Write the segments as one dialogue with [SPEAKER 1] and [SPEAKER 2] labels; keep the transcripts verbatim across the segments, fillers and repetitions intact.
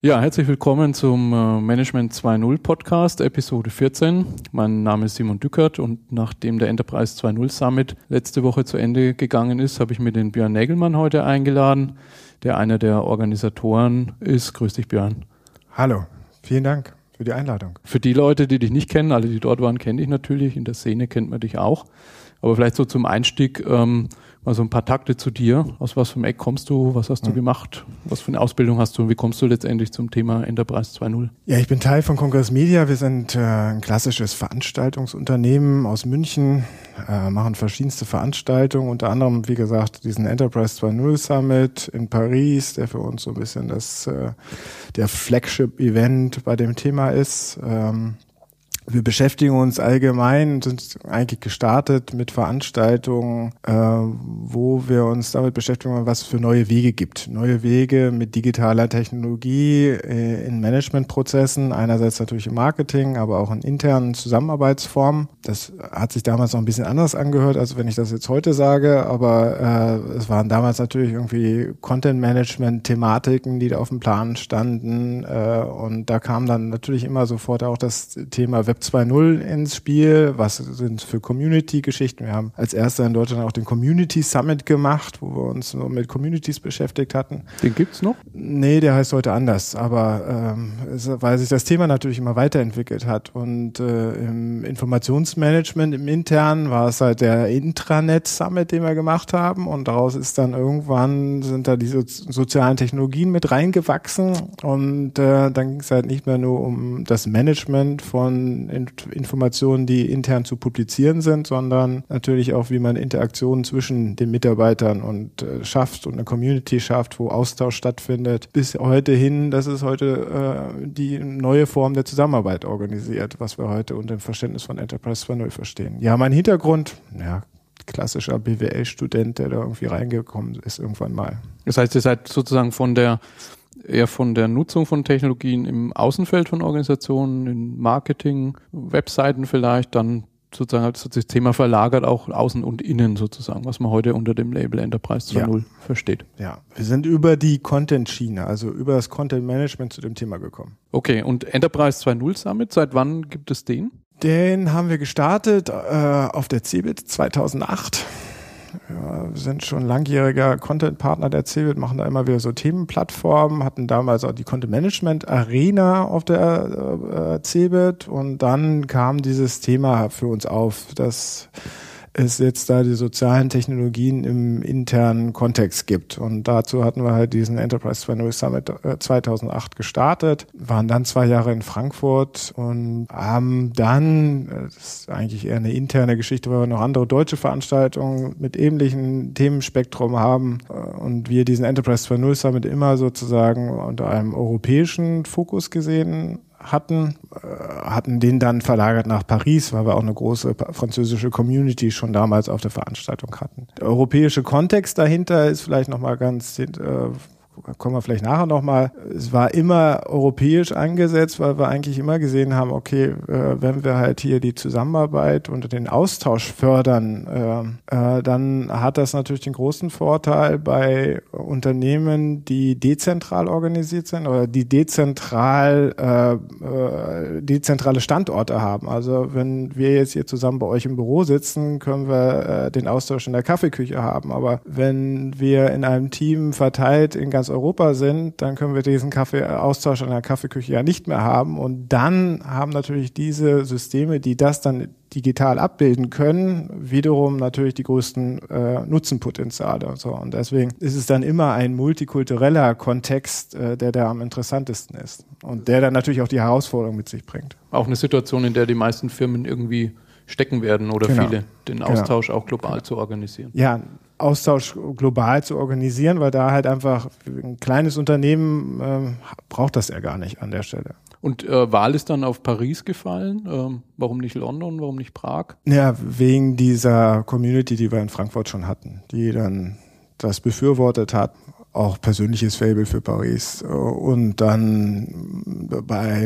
[SPEAKER 1] Ja, herzlich willkommen zum äh, Management zwei Punkt null Podcast, Episode vierzehn. Mein Name ist Simon Dückert und nachdem der Enterprise zwei Punkt null Summit letzte Woche zu Ende gegangen ist, habe ich mir den Björn Nägelmann heute eingeladen, der einer der Organisatoren ist. Grüß dich, Björn.
[SPEAKER 2] Hallo, vielen Dank für die Einladung.
[SPEAKER 1] Für die Leute, die dich nicht kennen, alle, die dort waren, kenne ich natürlich. In der Szene kennt man dich auch. Aber vielleicht so zum Einstieg ähm, mal so ein paar Takte zu dir. Aus was für einem Eck kommst du? Was hast du mhm. gemacht? Was für eine Ausbildung hast du? Und wie kommst du letztendlich zum Thema Enterprise zwei Punkt null?
[SPEAKER 2] Ja, ich bin Teil von Congress Media. Wir sind äh, ein klassisches Veranstaltungsunternehmen aus München, äh, machen verschiedenste Veranstaltungen, unter anderem, wie gesagt, diesen Enterprise zwei Punkt null Summit in Paris, der für uns so ein bisschen das äh, der Flagship-Event bei dem Thema ist. Ähm, Wir beschäftigen uns allgemein, sind eigentlich gestartet mit Veranstaltungen, äh, wo wir uns damit beschäftigen, was es für neue Wege gibt. Neue Wege mit digitaler Technologie äh, in Managementprozessen, einerseits natürlich im Marketing, aber auch in internen Zusammenarbeitsformen. Das hat sich damals noch ein bisschen anders angehört, als wenn ich das jetzt heute sage, aber äh, es waren damals natürlich irgendwie Content-Management-Thematiken, die da auf dem Plan standen, äh, und da kam dann natürlich immer sofort auch das Thema Web zwei Punkt null ins Spiel. Was sind für Community-Geschichten? Wir haben als erster in Deutschland auch den Community Summit gemacht, wo wir uns nur mit Communities beschäftigt hatten.
[SPEAKER 1] Den gibt's noch?
[SPEAKER 2] Nee, der heißt heute anders, aber ähm, es, weil sich das Thema natürlich immer weiterentwickelt hat. Und äh, im Informationsmanagement, im Internen, war es halt der Intranet Summit, den wir gemacht haben, und daraus ist dann irgendwann, sind da diese sozialen Technologien mit reingewachsen, und äh, dann ging es halt nicht mehr nur um das Management von Informationen, die intern zu publizieren sind, sondern natürlich auch, wie man Interaktionen zwischen den Mitarbeitern und äh, schafft und eine Community schafft, wo Austausch stattfindet, bis heute hin, dass es heute äh, die neue Form der Zusammenarbeit organisiert, was wir heute unter dem Verständnis von Enterprise zwei Punkt null verstehen. Ja, mein Hintergrund, ja, klassischer B W L-Student, der da irgendwie reingekommen ist irgendwann mal.
[SPEAKER 1] Das heißt, ihr seid sozusagen von der eher von der Nutzung von Technologien im Außenfeld von Organisationen, in Marketing, Webseiten vielleicht, dann sozusagen hat sich das Thema verlagert, auch außen und innen sozusagen, was man heute unter dem Label Enterprise zwei Punkt null ja. versteht.
[SPEAKER 2] Ja, wir sind über die Content-Schiene, also über das Content-Management zu dem Thema gekommen.
[SPEAKER 1] Okay, und Enterprise zwei Punkt null Summit, seit wann gibt es den?
[SPEAKER 2] Den haben wir gestartet äh, auf der CeBIT zweitausendacht. Ja, wir sind schon langjähriger Content-Partner der CeBIT, machen da immer wieder so Themenplattformen, hatten damals auch die Content-Management-Arena auf der äh, CeBIT, und dann kam dieses Thema für uns auf, dass es jetzt da die sozialen Technologien im internen Kontext gibt. Und dazu hatten wir halt diesen Enterprise zwei Punkt null Summit zweitausendacht gestartet, waren dann zwei Jahre in Frankfurt und haben dann, das ist eigentlich eher eine interne Geschichte, weil wir noch andere deutsche Veranstaltungen mit ähnlichem Themenspektrum haben und wir diesen Enterprise zwei Punkt null Summit immer sozusagen unter einem europäischen Fokus gesehen hatten, hatten den dann verlagert nach Paris, weil wir auch eine große französische Community schon damals auf der Veranstaltung hatten. Der europäische Kontext dahinter ist vielleicht nochmal ganz, äh, kommen wir vielleicht nachher nochmal. Es war immer europäisch angesetzt, weil wir eigentlich immer gesehen haben, okay, äh, wenn wir halt hier die Zusammenarbeit und den Austausch fördern, äh, äh, dann hat das natürlich den großen Vorteil bei Unternehmen, die dezentral organisiert sind oder die dezentral äh, äh, dezentrale Standorte haben. Also wenn wir jetzt hier zusammen bei euch im Büro sitzen, können wir äh, den Austausch in der Kaffeeküche haben. Aber wenn wir in einem Team verteilt in ganz Europa sind, dann können wir diesen Kaffee, Austausch an der Kaffeeküche ja nicht mehr haben. Und dann haben natürlich diese Systeme, die das dann digital abbilden können, wiederum natürlich die größten äh, Nutzenpotenziale und so. Und deswegen ist es dann immer ein multikultureller Kontext, äh, der da am interessantesten ist. Und der dann natürlich auch die Herausforderung mit sich bringt.
[SPEAKER 1] Auch eine Situation, in der die meisten Firmen irgendwie stecken werden oder genau. viele, den Austausch genau. auch global genau. zu organisieren.
[SPEAKER 2] Ja, Austausch global zu organisieren, weil da halt einfach ein kleines Unternehmen ähm, braucht das ja gar nicht an der Stelle.
[SPEAKER 1] Und äh, Wahl ist dann auf Paris gefallen. Ähm, warum nicht London, warum nicht Prag?
[SPEAKER 2] Ja, wegen dieser Community, die wir in Frankfurt schon hatten, die dann das befürwortet hat. Auch persönliches Faible für Paris. Und dann bei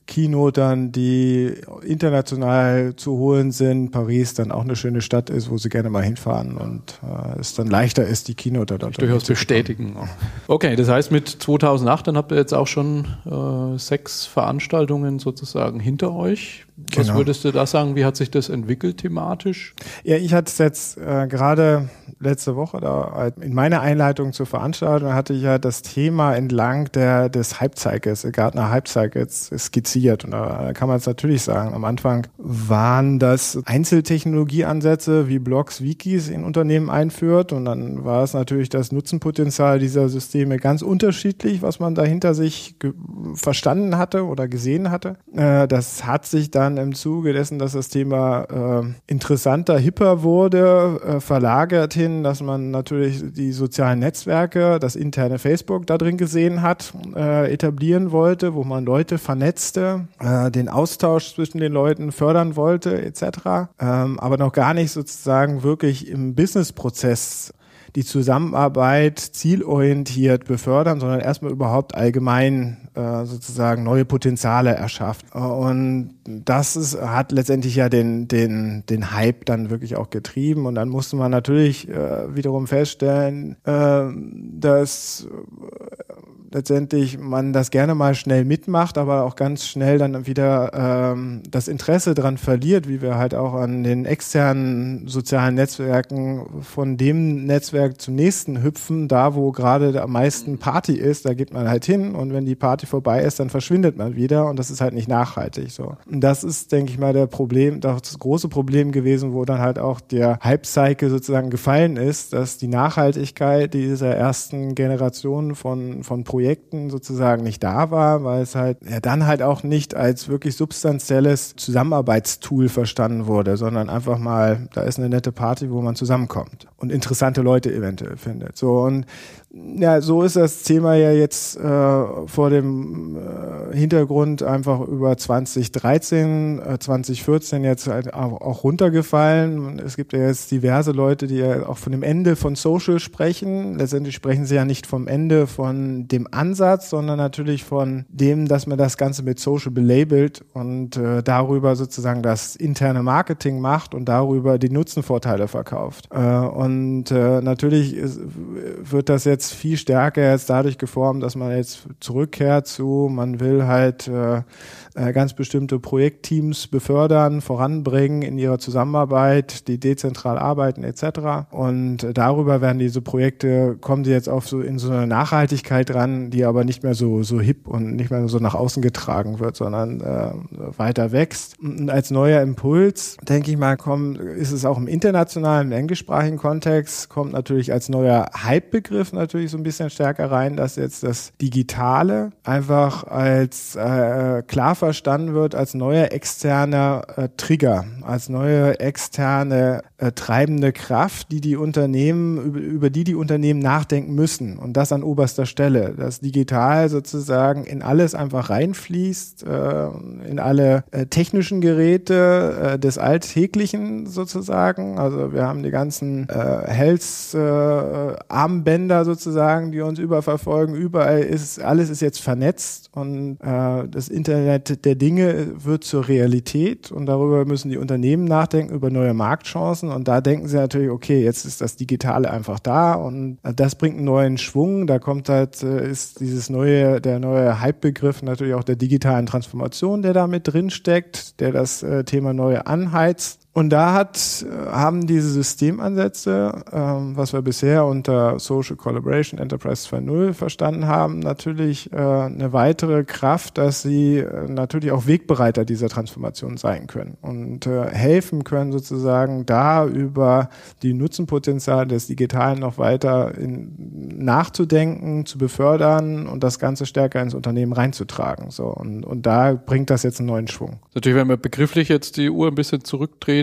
[SPEAKER 2] Keynotern, die international zu holen sind. Paris dann auch eine schöne Stadt ist, wo sie gerne mal hinfahren und äh, es dann leichter ist, die Keynoter dort
[SPEAKER 1] durchaus bestätigen. Okay, das heißt mit zweitausendacht, dann habt ihr jetzt auch schon äh, sechs Veranstaltungen sozusagen hinter euch. Was
[SPEAKER 2] Genau.
[SPEAKER 1] würdest du da sagen, wie hat sich das entwickelt thematisch?
[SPEAKER 2] Ja, ich hatte es jetzt äh, gerade letzte Woche da in meiner Einleitung zur Veranstaltung hatte ich ja das Thema entlang der des Hype-Cycles, Gartner Hype-Cycles skizziert. Und da kann man es natürlich sagen, am Anfang waren das Einzeltechnologieansätze wie Blogs, Wikis in Unternehmen einführt und dann war es natürlich das Nutzenpotenzial dieser Systeme ganz unterschiedlich, was man dahinter sich ge- verstanden hatte oder gesehen hatte. Äh, das hat sich dann im Zuge dessen, dass das Thema äh, interessanter, hipper wurde, äh, verlagert hin, dass man natürlich die sozialen Netzwerke, das interne Facebook da drin gesehen hat, äh, etablieren wollte, wo man Leute vernetzte, äh, den Austausch zwischen den Leuten fördern wollte, et cetera. Ähm, aber noch gar nicht sozusagen wirklich im Businessprozess die Zusammenarbeit zielorientiert befördern, sondern erstmal überhaupt allgemein äh, sozusagen neue Potenziale erschafft. Und das ist, hat letztendlich ja den, den, den Hype dann wirklich auch getrieben. Und dann musste man natürlich äh, wiederum feststellen, äh, dass äh, letztendlich man das gerne mal schnell mitmacht, aber auch ganz schnell dann wieder ähm, das Interesse dran verliert, wie wir halt auch an den externen sozialen Netzwerken von dem Netzwerk zum nächsten hüpfen, da wo gerade am meisten Party ist, da geht man halt hin und wenn die Party vorbei ist, dann verschwindet man wieder und das ist halt nicht nachhaltig so. Und das ist, denke ich mal, der Problem, das große Problem gewesen, wo dann halt auch der Hype-Cycle sozusagen gefallen ist, dass die Nachhaltigkeit dieser ersten Generation von, von Projekten sozusagen nicht da war, weil es halt ja dann halt auch nicht als wirklich substanzielles Zusammenarbeitstool verstanden wurde, sondern einfach mal, da ist eine nette Party, wo man zusammenkommt und interessante Leute eventuell findet. So und ja, so ist das Thema ja jetzt äh, vor dem äh, Hintergrund einfach über zwanzig dreizehn, äh, zwanzig vierzehn jetzt halt auch, auch runtergefallen. Es gibt ja jetzt diverse Leute, die ja auch von dem Ende von Social sprechen. Letztendlich sprechen sie ja nicht vom Ende von dem Ansatz, sondern natürlich von dem, dass man das Ganze mit Social belabelt und äh, darüber sozusagen das interne Marketing macht und darüber die Nutzenvorteile verkauft. Äh, und äh, natürlich ist, wird das jetzt viel stärker jetzt dadurch geformt, dass man jetzt zurückkehrt zu, man will halt äh, ganz bestimmte Projektteams befördern, voranbringen in ihrer Zusammenarbeit, die dezentral arbeiten et cetera. Und darüber werden diese Projekte, kommen sie jetzt auf so in so eine Nachhaltigkeit ran, die aber nicht mehr so so hip und nicht mehr so nach außen getragen wird, sondern äh, weiter wächst. Und als neuer Impuls, denke ich mal, kommt, ist es auch im internationalen, im englischsprachigen Kontext, kommt natürlich als neuer Hype-Begriff natürlich so ein bisschen stärker rein, dass jetzt das Digitale einfach als äh, klar verstanden wird als neuer externer äh, Trigger, als neue externe äh, treibende Kraft, die die Unternehmen über, über die die Unternehmen nachdenken müssen und das an oberster Stelle, dass digital sozusagen in alles einfach reinfließt, äh, in alle äh, technischen Geräte äh, des Alltäglichen sozusagen. Also wir haben die ganzen äh, Health äh, Armbänder sozusagen, die uns überverfolgen. Überall ist alles ist jetzt vernetzt und äh, das Internet der Dinge wird zur Realität und darüber müssen die Unternehmen nachdenken, über neue Marktchancen und da denken sie natürlich, okay, jetzt ist das Digitale einfach da und das bringt einen neuen Schwung, da kommt halt, ist dieses neue, der neue Hype-Begriff natürlich auch der digitalen Transformation, der da mit drin steckt, der das äh, Thema neu anheizt. Und da hat, haben diese Systemansätze, ähm, was wir bisher unter Social Collaboration Enterprise zwei Punkt null verstanden haben, natürlich äh, eine weitere Kraft, dass sie äh, natürlich auch Wegbereiter dieser Transformation sein können und äh, helfen können, sozusagen da über die Nutzenpotenziale des Digitalen noch weiter in, nachzudenken, zu befördern und das Ganze stärker ins Unternehmen reinzutragen. So und, und da bringt das jetzt einen neuen Schwung.
[SPEAKER 1] Natürlich, wenn wir begrifflich jetzt die Uhr ein bisschen zurückdrehen,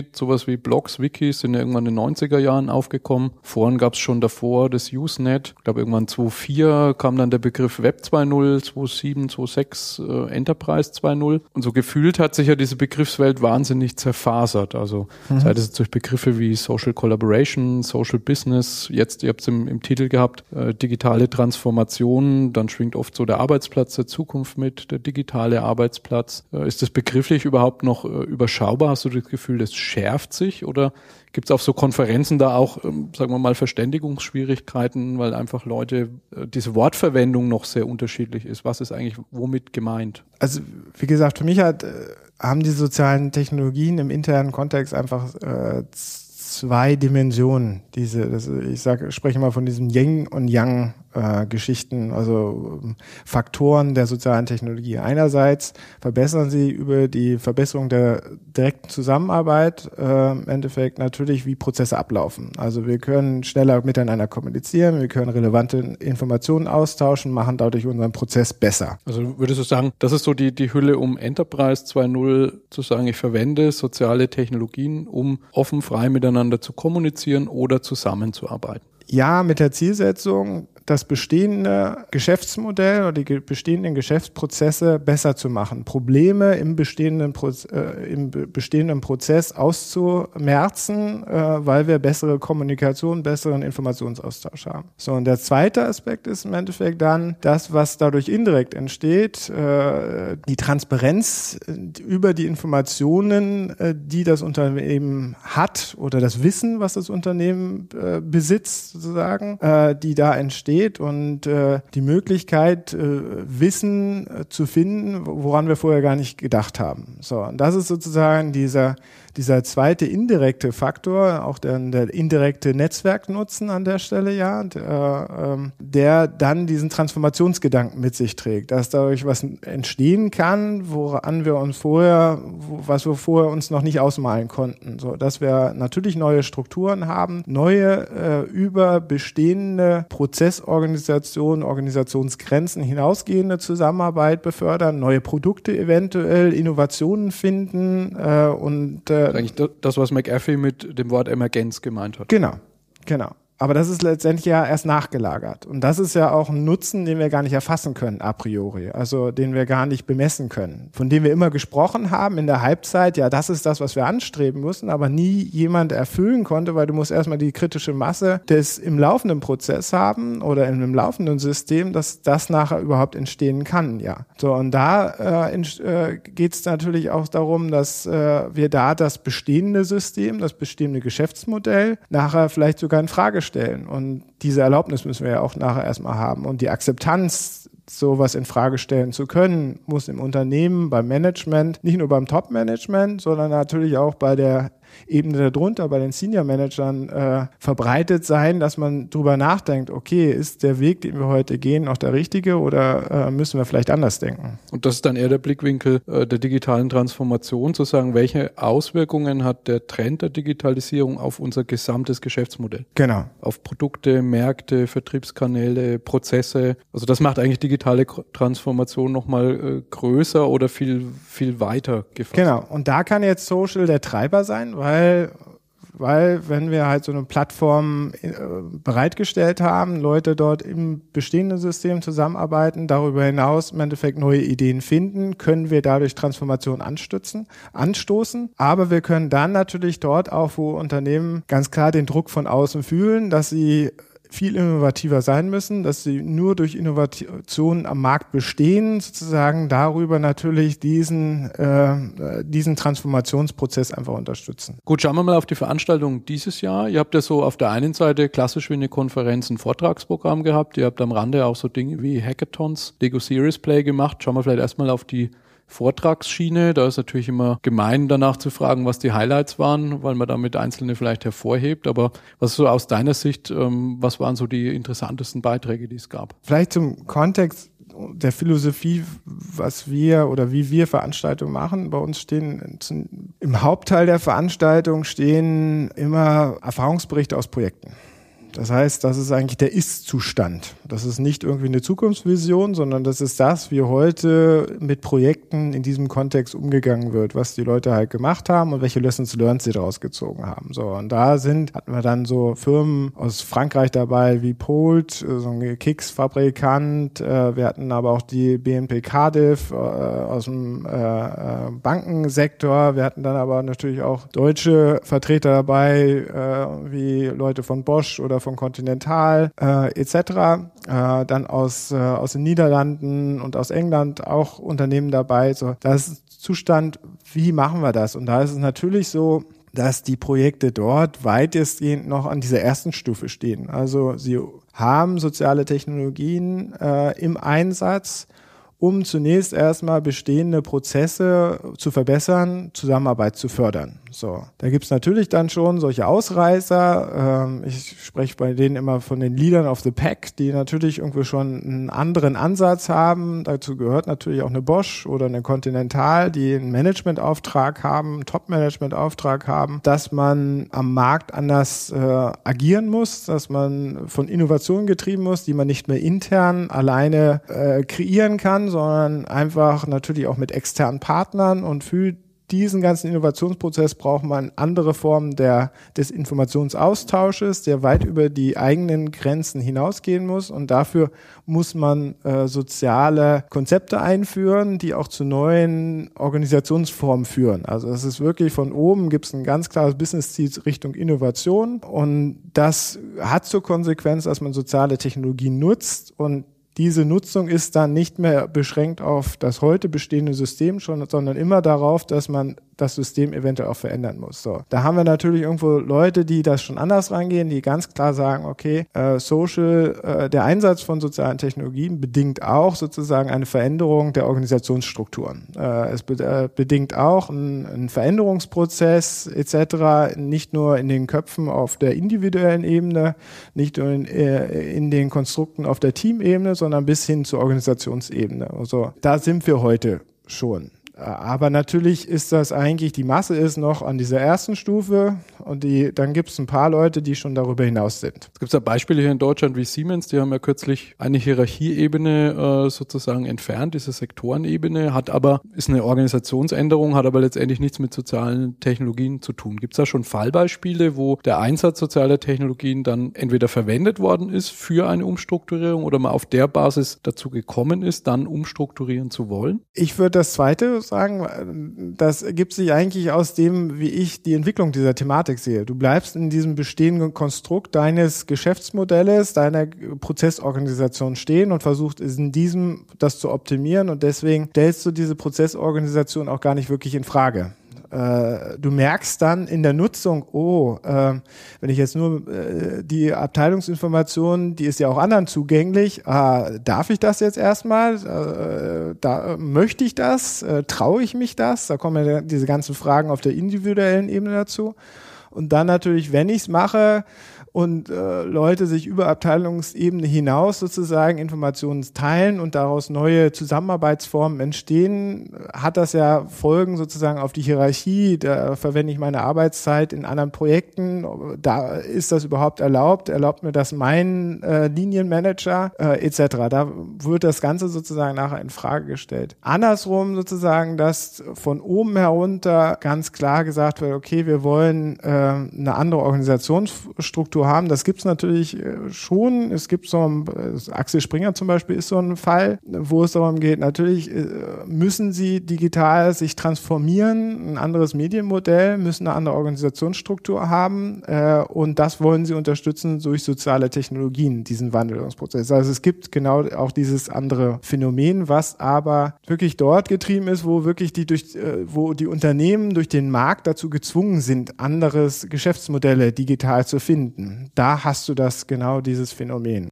[SPEAKER 1] zurückgeht, sowas wie Blogs, Wikis sind ja irgendwann in den neunziger Jahren aufgekommen. Vorhin gab es schon davor das Usenet. Ich glaube, irgendwann zweitausendvier kam dann der Begriff Web zwei Punkt null, zweitausendsieben, zweitausendsechs äh, Enterprise zwei Punkt null. Und so gefühlt hat sich ja diese Begriffswelt wahnsinnig zerfasert. Also mhm. sei das durch Begriffe wie Social Collaboration, Social Business, jetzt, ihr habt es im, im Titel gehabt, äh, digitale Transformation, dann schwingt oft so der Arbeitsplatz der Zukunft mit, der digitale Arbeitsplatz. Äh, ist das begrifflich überhaupt noch äh, überschaubar? Hast du das Gefühl, das schärft sich oder gibt es auf so Konferenzen da auch, ähm, sagen wir mal, Verständigungsschwierigkeiten, weil einfach Leute, äh, diese Wortverwendung noch sehr unterschiedlich ist? Was ist eigentlich womit gemeint?
[SPEAKER 2] Also wie gesagt, für mich hat, äh, haben die sozialen Technologien im internen Kontext einfach äh, zwei Dimensionen. Diese, das, ich sage, spreche mal von diesen Yin und Yang äh, Geschichten, also ähm, Faktoren der sozialen Technologie. Einerseits verbessern sie über die Verbesserung der direkten Zusammenarbeit äh, im Endeffekt natürlich, wie Prozesse ablaufen. Also wir können schneller miteinander kommunizieren, wir können relevante Informationen austauschen, machen dadurch unseren Prozess besser.
[SPEAKER 1] Also würdest du sagen, das ist so die, die Hülle, um Enterprise zwei Punkt null zu sagen, ich verwende soziale Technologien, um offen, frei miteinander zu kommunizieren oder zusammenzuarbeiten?
[SPEAKER 2] Ja, mit der Zielsetzung, das bestehende Geschäftsmodell oder die bestehenden Geschäftsprozesse besser zu machen, Probleme im bestehenden, Pro- äh, im bestehenden Prozess auszumerzen, äh, weil wir bessere Kommunikation, besseren Informationsaustausch haben. So, und der zweite Aspekt ist im Endeffekt dann das, was dadurch indirekt entsteht, äh, die Transparenz über die Informationen, äh, die das Unternehmen hat oder das Wissen, was das Unternehmen äh, besitzt, sozusagen, äh, die da entsteht. Und äh, die Möglichkeit, äh, Wissen äh, zu finden, woran wir vorher gar nicht gedacht haben. So, und das ist sozusagen dieser dieser zweite indirekte Faktor, auch der, der indirekte Netzwerknutzen an der Stelle, ja, der, äh, der dann diesen Transformationsgedanken mit sich trägt, dass dadurch was entstehen kann, woran wir uns vorher, was wir vorher uns noch nicht ausmalen konnten. So, dass wir natürlich neue Strukturen haben, neue äh, über bestehende Prozessorganisationen, Organisationsgrenzen hinausgehende Zusammenarbeit befördern, neue Produkte eventuell, Innovationen finden äh, und äh,
[SPEAKER 1] eigentlich das, was McAfee mit dem Wort Emergenz gemeint hat.
[SPEAKER 2] Genau, genau. Aber das ist letztendlich ja erst nachgelagert. Und das ist ja auch ein Nutzen, den wir gar nicht erfassen können a priori, also den wir gar nicht bemessen können. Von dem wir immer gesprochen haben in der Halbzeit, ja, das ist das, was wir anstreben müssen, aber nie jemand erfüllen konnte, weil du musst erstmal die kritische Masse des im laufenden Prozess haben oder in einem laufenden System, dass das nachher überhaupt entstehen kann, ja. So, und da äh, äh, geht es natürlich auch darum, dass äh, wir da das bestehende System, das bestehende Geschäftsmodell nachher vielleicht sogar in Frage stellen. Und diese Erlaubnis müssen wir ja auch nachher erstmal haben. Und die Akzeptanz, sowas in Frage stellen zu können, muss im Unternehmen, beim Management, nicht nur beim Top-Management, sondern natürlich auch bei der Ebene darunter, bei den Senior-Managern äh, verbreitet sein, dass man drüber nachdenkt, okay, ist der Weg, den wir heute gehen, noch der richtige oder äh, müssen wir vielleicht anders denken?
[SPEAKER 1] Und das ist dann eher der Blickwinkel äh, der digitalen Transformation, zu sagen, welche Auswirkungen hat der Trend der Digitalisierung auf unser gesamtes Geschäftsmodell?
[SPEAKER 2] Genau.
[SPEAKER 1] Auf Produkte, Märkte, Vertriebskanäle, Prozesse. Also das macht eigentlich digitale Transformation nochmal äh, größer oder viel, viel weiter gefasst.
[SPEAKER 2] Genau. Und da kann jetzt Social der Treiber sein, weil, weil wenn wir halt so eine Plattform äh, bereitgestellt haben, Leute dort im bestehenden System zusammenarbeiten, darüber hinaus im Endeffekt neue Ideen finden, können wir dadurch Transformation anstützen, anstoßen. Aber wir können dann natürlich dort auch, wo Unternehmen ganz klar den Druck von außen fühlen, dass sie viel innovativer sein müssen, dass sie nur durch Innovationen am Markt bestehen, sozusagen darüber natürlich diesen, äh, diesen Transformationsprozess einfach unterstützen.
[SPEAKER 1] Gut, schauen wir mal auf die Veranstaltung dieses Jahr. Ihr habt ja so auf der einen Seite klassisch wie eine Konferenz ein Vortragsprogramm gehabt. Ihr habt am Rande auch so Dinge wie Hackathons, Lego Serious Play gemacht. Schauen wir vielleicht erstmal auf die Vortragsschiene. Da ist natürlich immer gemein, danach zu fragen, was die Highlights waren, weil man damit einzelne vielleicht hervorhebt. Aber was so aus deiner Sicht, ähm, was waren so die interessantesten Beiträge, die es gab?
[SPEAKER 2] Vielleicht zum Kontext der Philosophie, was wir oder wie wir Veranstaltungen machen. Bei uns stehen im Hauptteil der Veranstaltung stehen immer Erfahrungsberichte aus Projekten. Das heißt, das ist eigentlich der Ist-Zustand. Das ist nicht irgendwie eine Zukunftsvision, sondern das ist das, wie heute mit Projekten in diesem Kontext umgegangen wird, was die Leute halt gemacht haben und welche Lessons learned sie daraus gezogen haben. So, und da sind, hatten wir dann so Firmen aus Frankreich dabei wie Polt, so ein Keks-Fabrikant. Wir hatten aber auch die B N P Cardiff aus dem Bankensektor. Wir hatten dann aber natürlich auch deutsche Vertreter dabei, wie Leute von Bosch oder von Continental äh, et cetera. Äh, dann aus, äh, aus den Niederlanden und aus England auch Unternehmen dabei. So, das ist Zustand, wie machen wir das? Und da ist es natürlich so, dass die Projekte dort weitestgehend noch an dieser ersten Stufe stehen. Also sie haben soziale Technologien äh, im Einsatz, um zunächst erstmal bestehende Prozesse zu verbessern, Zusammenarbeit zu fördern. So, da gibt's natürlich dann schon solche Ausreißer. Ähm, ich spreche bei denen immer von den Leadern of the Pack, die natürlich irgendwie schon einen anderen Ansatz haben. Dazu gehört natürlich auch eine Bosch oder eine Continental, die einen Managementauftrag haben, einen Top-Management-Auftrag haben, dass man am Markt anders äh, agieren muss, dass man von Innovationen getrieben muss, die man nicht mehr intern alleine äh, kreieren kann, sondern einfach natürlich auch mit externen Partnern, und für diesen ganzen Innovationsprozess braucht man andere Formen der, des Informationsaustausches, der weit über die eigenen Grenzen hinausgehen muss, und dafür muss man äh, soziale Konzepte einführen, die auch zu neuen Organisationsformen führen. Also es ist wirklich von oben, gibt es ein ganz klares Business-Ziel Richtung Innovation, und das hat zur Konsequenz, dass man soziale Technologien nutzt, und diese Nutzung ist dann nicht mehr beschränkt auf das heute bestehende System schon, sondern immer darauf, dass man das System eventuell auch verändern muss. So, da haben wir natürlich irgendwo Leute, die das schon anders rangehen, die ganz klar sagen, okay, äh, Social, äh, der Einsatz von sozialen Technologien bedingt auch sozusagen eine Veränderung der Organisationsstrukturen. Äh, es be- äh, bedingt auch einen, einen Veränderungsprozess et cetera, nicht nur in den Köpfen auf der individuellen Ebene, nicht nur in, äh, in den Konstrukten auf der Teamebene, sondern bis hin zur Organisationsebene. Also da sind wir heute schon. Aber natürlich ist das eigentlich, die Masse ist noch an dieser ersten Stufe, und die, dann gibt es ein paar Leute, die schon darüber hinaus sind.
[SPEAKER 1] Es gibt ja Beispiele hier in Deutschland wie Siemens, die haben ja kürzlich eine Hierarchieebene äh, sozusagen entfernt, diese Sektorenebene, hat aber, ist eine Organisationsänderung, hat aber letztendlich nichts mit sozialen Technologien zu tun. Gibt es da schon Fallbeispiele, wo der Einsatz sozialer Technologien dann entweder verwendet worden ist für eine Umstrukturierung oder man auf der Basis dazu gekommen ist, dann umstrukturieren zu wollen?
[SPEAKER 2] Ich würde das Zweite sagen, das ergibt sich eigentlich aus dem, wie ich die Entwicklung dieser Thematik sehe. Du bleibst in diesem bestehenden Konstrukt deines Geschäftsmodells, deiner Prozessorganisation stehen und versuchst in diesem das zu optimieren, und deswegen stellst du diese Prozessorganisation auch gar nicht wirklich in Frage. Du merkst dann in der Nutzung, oh, äh, wenn ich jetzt nur äh, die Abteilungsinformation, die ist ja auch anderen zugänglich, äh, darf ich das jetzt erstmal? Äh, da, möchte ich das? Äh, traue ich mich das? Da kommen ja diese ganzen Fragen auf der individuellen Ebene dazu. Und dann natürlich, wenn ich es mache und äh, Leute sich über Abteilungsebene hinaus sozusagen Informationen teilen und daraus neue Zusammenarbeitsformen entstehen, hat das ja Folgen sozusagen auf die Hierarchie. Da verwende ich meine Arbeitszeit in anderen Projekten. Da ist das überhaupt erlaubt? Erlaubt mir das mein äh, Linienmanager äh, et cetera. Da wird das Ganze sozusagen nachher in Frage gestellt. Andersrum sozusagen, dass von oben herunter ganz klar gesagt wird, okay, wir wollen äh, eine andere Organisationsstruktur haben. Das gibt es natürlich schon. Es gibt so ein, Axel Springer zum Beispiel ist so ein Fall, wo es darum geht, natürlich müssen sie digital sich transformieren, ein anderes Medienmodell, müssen eine andere Organisationsstruktur haben, und das wollen sie unterstützen durch soziale Technologien, diesen Wandelungsprozess. Also es gibt genau auch dieses andere Phänomen, was aber wirklich dort getrieben ist, wo wirklich die durch, wo die Unternehmen durch den Markt dazu gezwungen sind, anderes Geschäftsmodelle digital zu finden. Da hast du das genau dieses Phänomen.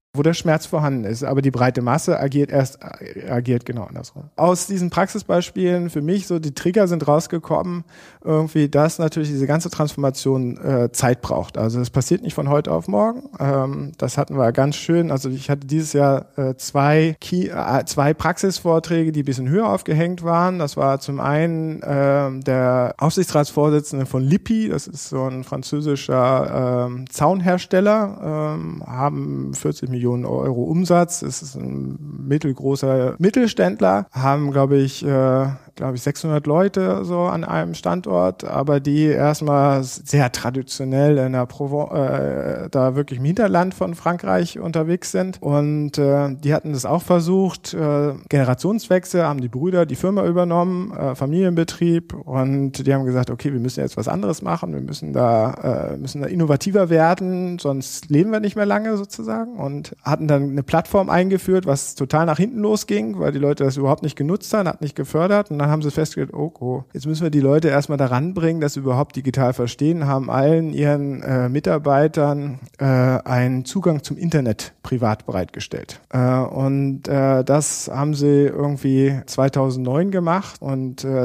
[SPEAKER 2] wo der Schmerz vorhanden ist. Aber die breite Masse agiert erst, agiert genau andersrum. Aus diesen Praxisbeispielen für mich so die Trigger sind rausgekommen, irgendwie, dass natürlich diese ganze Transformation äh, Zeit braucht. Also das passiert nicht von heute auf morgen. Ähm, das hatten wir ganz schön. Also ich hatte dieses Jahr äh, zwei, Key, äh, zwei Praxisvorträge, die ein bisschen höher aufgehängt waren. Das war zum einen äh, der Aufsichtsratsvorsitzende von Lippi, das ist so ein französischer äh, Zaunhersteller, äh, haben vierzig Millionen Euro Umsatz. Es ist ein mittelgroßer Mittelständler, haben, glaube ich, äh, glaube ich, sechshundert Leute so an einem Standort, aber die erstmal sehr traditionell in der Provence, äh, da wirklich im Hinterland von Frankreich unterwegs sind. Und äh, die hatten das auch versucht. Äh, Generationswechsel, haben die Brüder die Firma übernommen, äh, Familienbetrieb, und die haben gesagt, okay, wir müssen jetzt was anderes machen, wir müssen da, äh, müssen da innovativer werden, sonst leben wir nicht mehr lange sozusagen, und hatten dann eine Plattform eingeführt, was total nach hinten losging, weil die Leute das überhaupt nicht genutzt haben, hat nicht gefördert, und dann haben sie festgestellt, oh, oh, jetzt müssen wir die Leute erstmal daran bringen, dass sie überhaupt digital verstehen, haben allen ihren äh, Mitarbeitern äh, einen Zugang zum Internet privat bereitgestellt. Äh, und äh, das haben sie irgendwie zweitausendneun gemacht, und äh,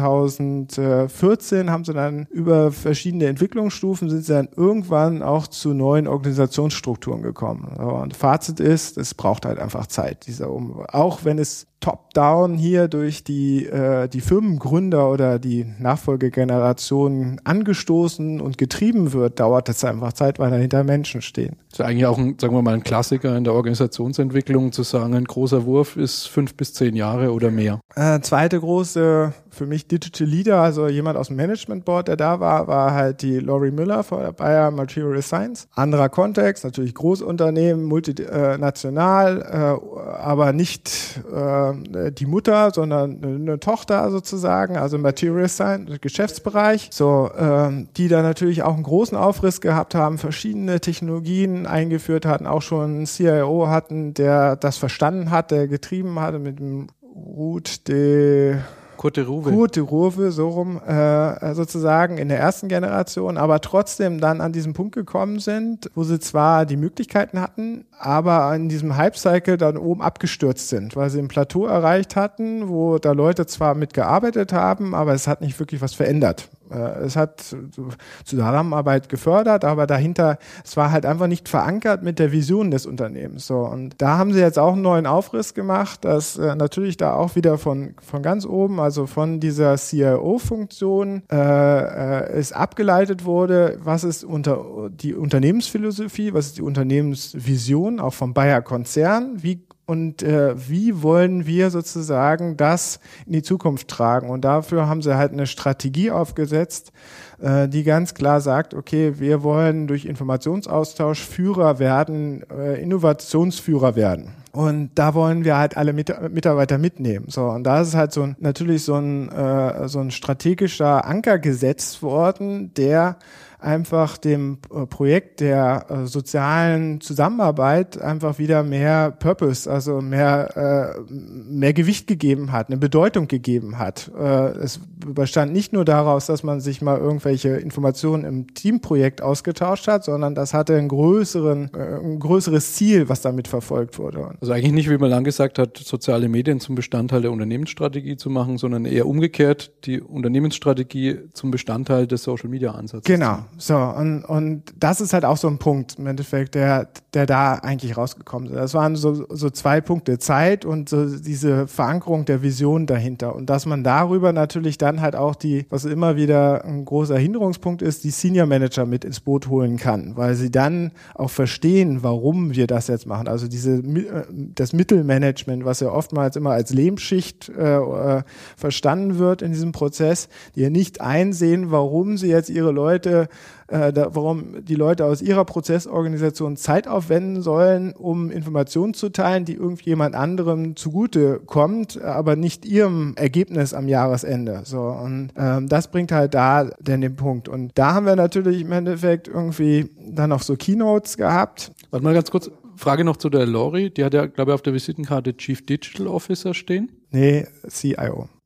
[SPEAKER 2] zweitausendvierzehn haben sie dann über verschiedene Entwicklungsstufen sind sie dann irgendwann auch zu neuen Organisationsstrukturen gekommen. So, und Fazit ist, es braucht halt einfach Zeit, dieser um auch wenn es top-down hier durch die äh, die Firmengründer oder die Nachfolgegenerationen angestoßen und getrieben wird, dauert es einfach Zeit, weil dahinter Menschen stehen.
[SPEAKER 1] Das ist eigentlich auch ein, sagen wir mal, ein Klassiker in der Organisationsentwicklung, zu sagen, ein großer Wurf ist fünf bis zehn Jahre oder mehr.
[SPEAKER 2] Äh, zweite große, für mich Digital Leader, also jemand aus dem Management Board, der da war, war halt die Laurie Müller von der Bayer Material Science. Anderer Kontext, natürlich Großunternehmen, multinational, äh, aber nicht äh, die Mutter, sondern eine Tochter sozusagen, also Material Science, Geschäftsbereich, so, äh, die da natürlich auch einen großen Aufriss gehabt haben, verschiedene Technologien eingeführt hatten, auch schon einen C I O hatten, der das verstanden hat, der getrieben hatte mit dem Ruth de
[SPEAKER 1] Kurt de Ruwe.
[SPEAKER 2] Kurt de Ruwe, so rum, äh, sozusagen in der ersten Generation, aber trotzdem dann an diesen Punkt gekommen sind, wo sie zwar die Möglichkeiten hatten, aber in diesem Hype-Cycle dann oben abgestürzt sind, weil sie ein Plateau erreicht hatten, wo da Leute zwar mitgearbeitet haben, aber es hat nicht wirklich was verändert. Es hat Zusammenarbeit gefördert, aber dahinter, es war halt einfach nicht verankert mit der Vision des Unternehmens. So, und da haben sie jetzt auch einen neuen Aufriss gemacht, dass äh, natürlich da auch wieder von von ganz oben, also von dieser C I O-Funktion, äh, äh, es abgeleitet wurde, was ist unter die Unternehmensphilosophie, was ist die Unternehmensvision, auch vom Bayer-Konzern, wie Und äh, wie wollen wir sozusagen das in die Zukunft tragen? Und dafür haben sie halt eine Strategie aufgesetzt, äh, die ganz klar sagt, okay, wir wollen durch Informationsaustausch Führer werden, äh, Innovationsführer werden. Und da wollen wir halt alle Mit- Mitarbeiter mitnehmen. So, und da ist halt so ein, natürlich so ein, äh, so ein strategischer Anker gesetzt worden, der einfach dem äh, Projekt der äh, sozialen Zusammenarbeit einfach wieder mehr Purpose, also mehr äh, mehr Gewicht gegeben hat, eine Bedeutung gegeben hat. Äh, es bestand nicht nur daraus, dass man sich mal irgendwelche Informationen im Teamprojekt ausgetauscht hat, sondern das hatte einen größeren, äh, ein größeres Ziel, was damit verfolgt wurde.
[SPEAKER 1] Also eigentlich nicht, wie man lang gesagt hat, soziale Medien zum Bestandteil der Unternehmensstrategie zu machen, sondern eher umgekehrt, die Unternehmensstrategie zum Bestandteil des Social-Media-Ansatzes.
[SPEAKER 2] Genau. So, und, und das ist halt auch so ein Punkt im Endeffekt, der, der da eigentlich rausgekommen ist. Das waren so, so zwei Punkte, Zeit und so diese Verankerung der Vision dahinter. Und dass man darüber natürlich dann halt auch die, was immer wieder ein großer Hinderungspunkt ist, die Senior Manager mit ins Boot holen kann, weil sie dann auch verstehen, warum wir das jetzt machen. Also diese, das Mittelmanagement, was ja oftmals immer als Lehmschicht äh, verstanden wird in diesem Prozess, die ja nicht einsehen, warum sie jetzt ihre Leute Äh, da, warum die Leute aus ihrer Prozessorganisation Zeit aufwenden sollen, um Informationen zu teilen, die irgendjemand anderem zugute kommt, aber nicht ihrem Ergebnis am Jahresende. So, und ähm, das bringt halt da denn den Punkt. Und da haben wir natürlich im Endeffekt irgendwie dann noch so Keynotes gehabt.
[SPEAKER 1] Warte mal ganz kurz, Frage noch zu der Laurie. Die hat ja, glaube ich, auf der Visitenkarte Chief Digital Officer stehen.
[SPEAKER 2] Nee, C I O.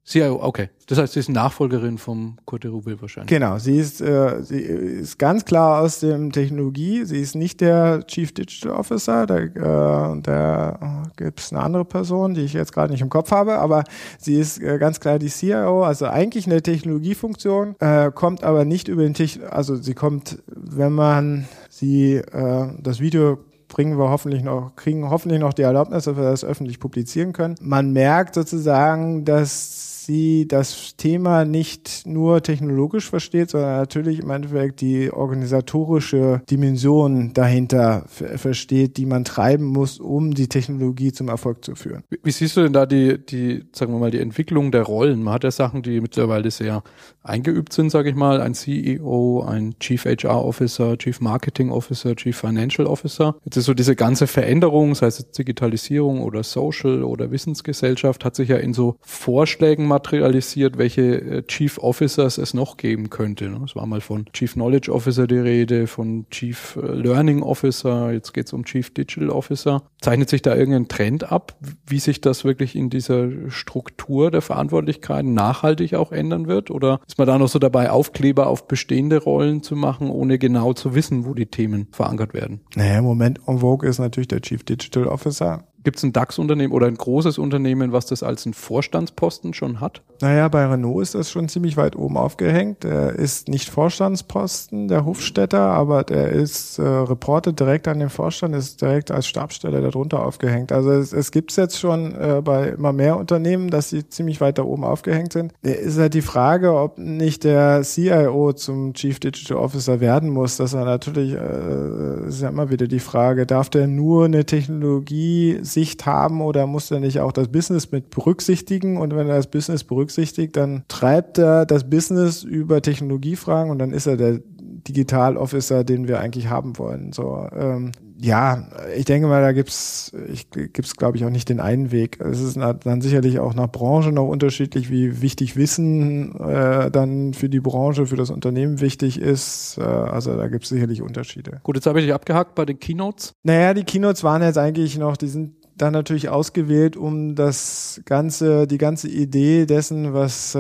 [SPEAKER 1] C I O, okay. Das heißt, sie ist Nachfolgerin vom Kurt de Ruvel wahrscheinlich.
[SPEAKER 2] Genau, sie ist, äh, sie ist ganz klar aus dem Technologie. Sie ist nicht der Chief Digital Officer. Da, äh, da oh, gibt es eine andere Person, die ich jetzt gerade nicht im Kopf habe, aber sie ist äh, ganz klar die C I O, also eigentlich eine Technologiefunktion, äh, kommt aber nicht über den Techn, also sie kommt, wenn man sie, äh, das Video bringen wir hoffentlich noch, kriegen hoffentlich noch die Erlaubnis, dass wir das öffentlich publizieren können. Man merkt sozusagen, dass sie das Thema nicht nur technologisch versteht, sondern natürlich im Endeffekt die organisatorische Dimension dahinter f- versteht, die man treiben muss, um die Technologie zum Erfolg zu führen.
[SPEAKER 1] Wie, wie siehst du denn da die, die, sagen wir mal, die Entwicklung der Rollen? Man hat ja Sachen, die mittlerweile sehr eingeübt sind, sage ich mal, ein C E O, ein Chief H R Officer, Chief Marketing Officer, Chief Financial Officer. Jetzt ist so diese ganze Veränderung, sei es Digitalisierung oder Social oder Wissensgesellschaft, hat sich ja in so Vorschlägen materialisiert, welche Chief Officers es noch geben könnte. Es war mal von Chief Knowledge Officer die Rede, von Chief Learning Officer, jetzt geht es um Chief Digital Officer. Zeichnet sich da irgendein Trend ab, wie sich das wirklich in dieser Struktur der Verantwortlichkeiten nachhaltig auch ändern wird? Oder ist man da noch so dabei, Aufkleber auf bestehende Rollen zu machen, ohne genau zu wissen, wo die Themen verankert werden?
[SPEAKER 2] Naja, im Moment en vogue ist natürlich der Chief Digital Officer.
[SPEAKER 1] Gibt es ein DAX-Unternehmen oder ein großes Unternehmen, was das als einen Vorstandsposten schon hat?
[SPEAKER 2] Naja, bei Renault ist das schon ziemlich weit oben aufgehängt. Der ist nicht Vorstandsposten, der Hofstädter, aber der ist äh, reportet direkt an den Vorstand, ist direkt als Stabsstelle darunter aufgehängt. Also es, es gibt es jetzt schon äh, bei immer mehr Unternehmen, dass sie ziemlich weit da oben aufgehängt sind. Da ist halt die Frage, ob nicht der C I O zum Chief Digital Officer werden muss. Das ist ja natürlich, äh, ist ja immer wieder die Frage, darf der nur eine Technologie Sicht haben oder muss er nicht auch das Business mit berücksichtigen? Und wenn er das Business berücksichtigt, dann treibt er das Business über Technologiefragen und dann ist er der Digital Officer, den wir eigentlich haben wollen. So, ähm, ja, ich denke mal, da gibt's, ich, gibt's, glaube ich, auch nicht den einen Weg. Es ist dann sicherlich auch nach Branche noch unterschiedlich, wie wichtig Wissen äh, dann für die Branche, für das Unternehmen wichtig ist. Äh, also da gibt's sicherlich Unterschiede.
[SPEAKER 1] Gut, jetzt habe ich dich abgehakt bei den Keynotes.
[SPEAKER 2] Naja, die Keynotes waren jetzt eigentlich noch, die sind dann natürlich ausgewählt, um das ganze, die ganze Idee dessen, was, äh,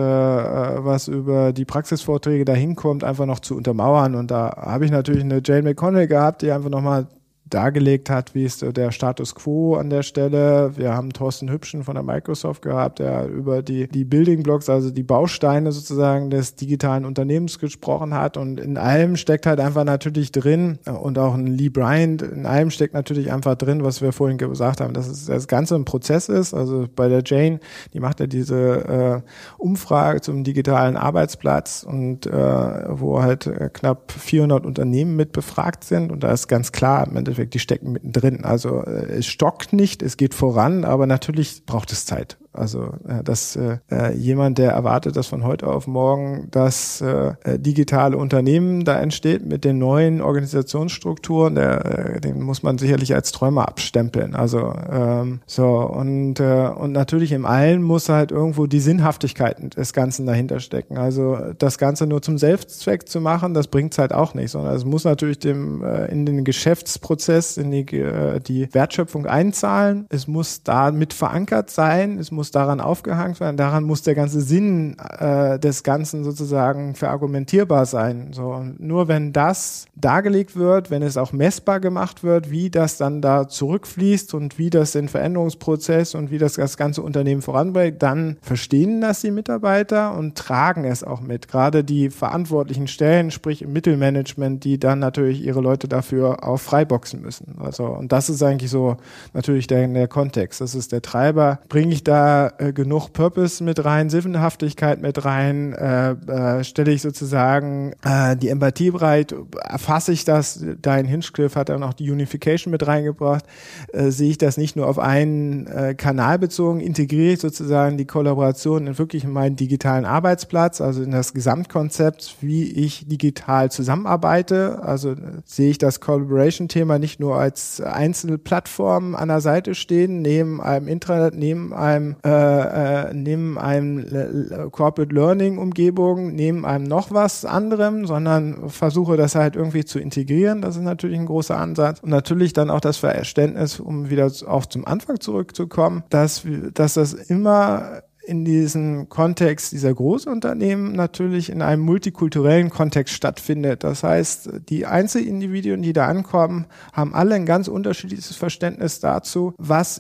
[SPEAKER 2] was über die Praxisvorträge dahin kommt, einfach noch zu untermauern. Und da habe ich natürlich eine Jane McConnell gehabt, die einfach nochmal dargelegt hat, wie ist der Status Quo an der Stelle. Wir haben Thorsten Hübschen von der Microsoft gehabt, der über die, die Building Blocks, also die Bausteine sozusagen des digitalen Unternehmens gesprochen hat. Und in allem steckt halt einfach natürlich drin, und auch ein Lee Bryant, in allem steckt natürlich einfach drin, was wir vorhin gesagt haben, dass es das Ganze ein Prozess ist. Also bei der Jane, die macht ja diese äh, Umfrage zum digitalen Arbeitsplatz und äh, wo halt äh, knapp vierhundert Unternehmen mit befragt sind. Und da ist ganz klar, im Endeffekt, die stecken mittendrin. Also äh, es stockt nicht, es geht voran, aber natürlich braucht es Zeit. Also äh, dass äh, jemand, der erwartet, dass von heute auf morgen das äh, digitale Unternehmen da entsteht mit den neuen Organisationsstrukturen, der, äh, den muss man sicherlich als Träumer abstempeln. Also ähm, so und äh, und natürlich im Allen muss halt irgendwo die Sinnhaftigkeit des Ganzen dahinter stecken. Also das Ganze nur zum Selbstzweck zu machen, das bringt's halt auch nicht, sondern es muss natürlich dem äh, in den Geschäftsprozess, in die äh, die Wertschöpfung einzahlen. Es muss da mit verankert sein. Es muss daran aufgehangen werden, daran muss der ganze Sinn äh, des Ganzen sozusagen verargumentierbar sein. So, und nur wenn das dargelegt wird, wenn es auch messbar gemacht wird, wie das dann da zurückfließt und wie das den Veränderungsprozess und wie das das ganze Unternehmen voranbringt, dann verstehen das die Mitarbeiter und tragen es auch mit. Gerade die verantwortlichen Stellen, sprich im Mittelmanagement, die dann natürlich ihre Leute dafür auch freiboxen müssen. Also, und das ist eigentlich so natürlich der, der Kontext. Das ist der Treiber. Bringe ich da äh, genug Purpose mit rein, Sinnhaftigkeit mit rein, äh, äh, stelle ich sozusagen äh, die Empathie bereit, erfasse ich das, Diane Hinchcliffe hat dann auch die Unification mit reingebracht, äh, sehe ich das nicht nur auf einen äh, Kanal bezogen, integriere ich sozusagen die Kollaboration in wirklich in meinen digitalen Arbeitsplatz, also in das Gesamtkonzept, wie ich digital zusammenarbeite, also äh, sehe ich das Collaboration-Thema nicht nur als einzelne Plattformen an der Seite stehen, neben einem Intranet, neben einem äh, äh, neben einem äh, Corporate Learning Umgebung, neben einem noch was anderem, sondern versuche das halt irgendwie zu integrieren. Das ist natürlich ein großer Ansatz. Und natürlich dann auch das Verständnis, um wieder auch zum Anfang zurückzukommen, dass, dass das immer in diesem Kontext dieser Großunternehmen natürlich in einem multikulturellen Kontext stattfindet. Das heißt, die Einzelindividuen, die da ankommen, haben alle ein ganz unterschiedliches Verständnis dazu, was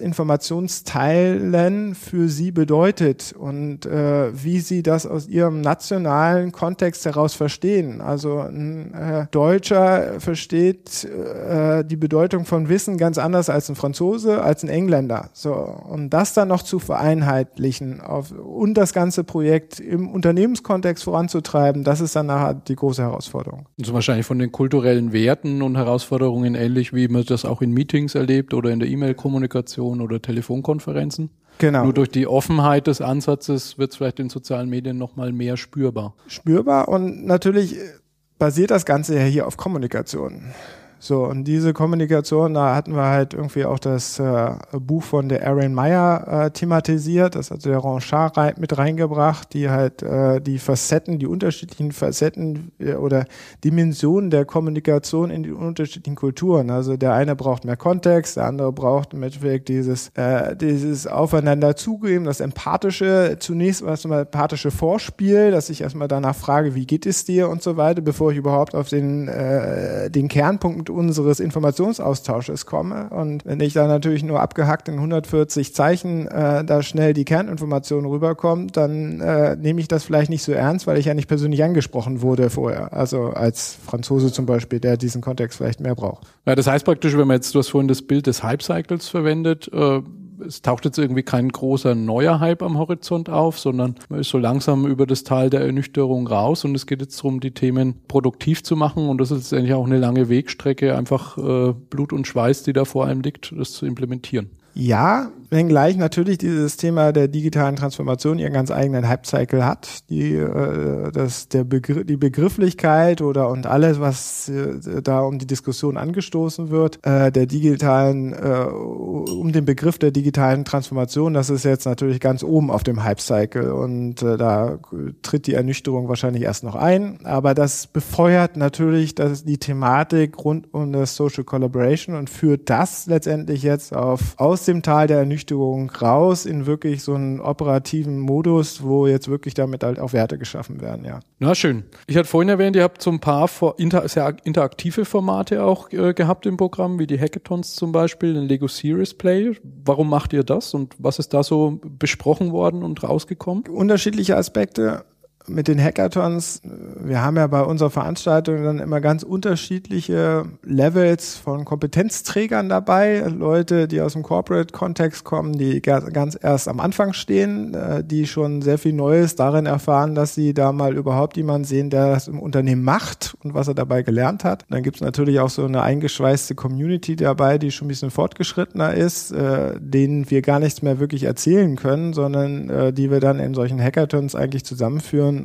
[SPEAKER 2] Informationsteilen für sie bedeutet und äh, wie sie das aus ihrem nationalen Kontext heraus verstehen. Also ein äh, Deutscher versteht äh, die Bedeutung von Wissen ganz anders als ein Franzose, als ein Engländer. So, und das dann noch zu vereinheitlichen auf, und das ganze Projekt im Unternehmenskontext voranzutreiben, das ist dann nachher die große Herausforderung.
[SPEAKER 1] Also wahrscheinlich von den kulturellen Werten und Herausforderungen ähnlich, wie man das auch in Meetings erlebt oder in der E-Mail-Kommunikation oder Telefonkonferenzen.
[SPEAKER 2] Genau.
[SPEAKER 1] Nur durch die Offenheit des Ansatzes wird es vielleicht in sozialen Medien noch mal mehr spürbar.
[SPEAKER 2] Spürbar und natürlich basiert das Ganze ja hier auf Kommunikation. So, und diese Kommunikation, da hatten wir halt irgendwie auch das äh, Buch von der Erin Meyer äh, thematisiert, das hat der Ranchard mit reingebracht, die halt äh, die Facetten, die unterschiedlichen Facetten äh, oder Dimensionen der Kommunikation in den unterschiedlichen Kulturen. Also der eine braucht mehr Kontext, der andere braucht im Endeffekt dieses, äh, dieses Aufeinander zugeben, das Empathische, zunächst erstmal empathische Vorspiel, dass ich erstmal danach frage, wie geht es dir und so weiter, bevor ich überhaupt auf den, äh, den Kernpunkt unseres Informationsaustausches komme. Und wenn ich da natürlich nur abgehackt in hundertvierzig Zeichen äh, da schnell die Kerninformation rüberkommt, dann äh, nehme ich das vielleicht nicht so ernst, weil ich ja nicht persönlich angesprochen wurde vorher. Also als Franzose zum Beispiel, der diesen Kontext vielleicht mehr braucht.
[SPEAKER 1] Ja, das heißt praktisch, wenn man jetzt, du hast vorhin das Bild des Hype-Cycles verwendet, äh, es taucht jetzt irgendwie kein großer neuer Hype am Horizont auf, sondern man ist so langsam über das Tal der Ernüchterung raus und es geht jetzt darum, die Themen produktiv zu machen und das ist letztendlich auch eine lange Wegstrecke, einfach äh, Blut und Schweiß, die da vor allem liegt, das zu implementieren.
[SPEAKER 2] Ja, wenngleich natürlich dieses Thema der digitalen Transformation ihren ganz eigenen Hype-Cycle hat. Die, äh, das, der Begr- die Begrifflichkeit oder und alles, was äh, da um die Diskussion angestoßen wird, äh, der digitalen, äh, um den Begriff der digitalen Transformation, das ist jetzt natürlich ganz oben auf dem Hype-Cycle und äh, da tritt die Ernüchterung wahrscheinlich erst noch ein. Aber das befeuert natürlich das, die Thematik rund um das Social Collaboration und führt das letztendlich jetzt auf aus dem Tal der Ernüchterung raus in wirklich so einen operativen Modus, wo jetzt wirklich damit halt auch Werte geschaffen werden, ja.
[SPEAKER 1] Na schön. Ich hatte vorhin erwähnt, ihr habt so ein paar inter- sehr interaktive Formate auch äh, gehabt im Programm, wie die Hackathons zum Beispiel, den Lego Serious Play. Warum macht ihr das und was ist da so besprochen worden und rausgekommen?
[SPEAKER 2] Unterschiedliche Aspekte. Mit den Hackathons, wir haben ja bei unserer Veranstaltung dann immer ganz unterschiedliche Levels von Kompetenzträgern dabei. Leute, die aus dem Corporate-Kontext kommen, die ganz erst am Anfang stehen, die schon sehr viel Neues darin erfahren, dass sie da mal überhaupt jemanden sehen, der das im Unternehmen macht und was er dabei gelernt hat. Dann gibt es natürlich auch so eine eingeschweißte Community dabei, die schon ein bisschen fortgeschrittener ist, denen wir gar nichts mehr wirklich erzählen können, sondern die wir dann in solchen Hackathons eigentlich zusammenführen,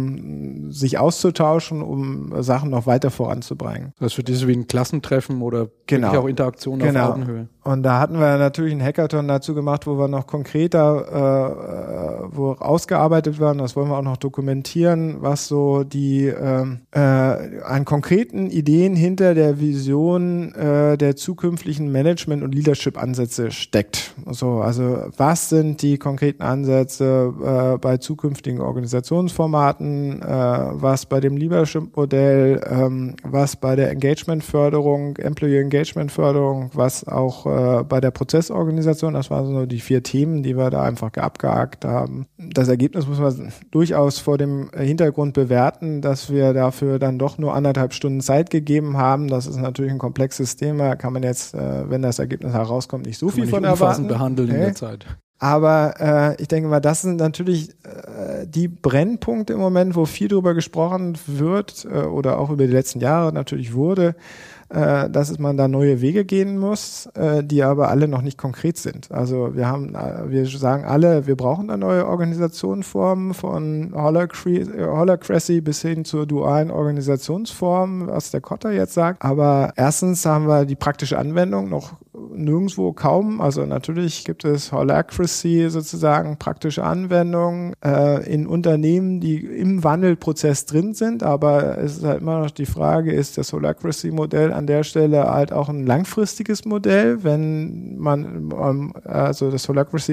[SPEAKER 2] um sich auszutauschen, um Sachen noch weiter voranzubringen.
[SPEAKER 1] Das für diese wie ein Klassentreffen oder
[SPEAKER 2] genau.
[SPEAKER 1] auch Interaktion
[SPEAKER 2] genau.
[SPEAKER 1] auf Augenhöhe.
[SPEAKER 2] Und da hatten wir natürlich einen Hackathon dazu gemacht, wo wir noch konkreter, äh, wo ausgearbeitet werden, das wollen wir auch noch dokumentieren, was so die äh, äh, an konkreten Ideen hinter der Vision äh, der zukünftigen Management- und Leadership-Ansätze steckt. So, also was sind die konkreten Ansätze äh, bei zukünftigen Organisationsformaten, äh, was bei dem Leadership-Modell, ähm, was bei der Engagement-Förderung, Employee-Engagement-Förderung, was auch bei der Prozessorganisation, das waren so die vier Themen, die wir da einfach abgehakt haben. Das Ergebnis muss man durchaus vor dem Hintergrund bewerten, dass wir dafür dann doch nur anderthalb Stunden Zeit gegeben haben. Das ist natürlich ein komplexes Thema, kann man jetzt, wenn das Ergebnis herauskommt, nicht so
[SPEAKER 1] kann
[SPEAKER 2] viel
[SPEAKER 1] man
[SPEAKER 2] von
[SPEAKER 1] nicht
[SPEAKER 2] erwarten.
[SPEAKER 1] behandeln
[SPEAKER 2] hey.
[SPEAKER 1] in der Zeit.
[SPEAKER 2] Aber äh, ich denke mal, das sind natürlich äh, die Brennpunkte im Moment, wo viel drüber gesprochen wird äh, oder auch über die letzten Jahre natürlich wurde, äh, dass man da neue Wege gehen muss, äh, die aber alle noch nicht konkret sind. Also wir haben, äh, wir sagen alle, wir brauchen da neue Organisationsformen von Holacracy, Holacracy bis hin zur dualen Organisationsform, was der Kotter jetzt sagt. Aber erstens haben wir die praktische Anwendung noch nirgendwo kaum. Also natürlich gibt es Holacracy sozusagen praktische Anwendungen äh, in Unternehmen, die im Wandelprozess drin sind, aber es ist halt immer noch die Frage, ist das Holacracy-Modell an der Stelle halt auch ein langfristiges Modell, wenn man, ähm, also das Holacracy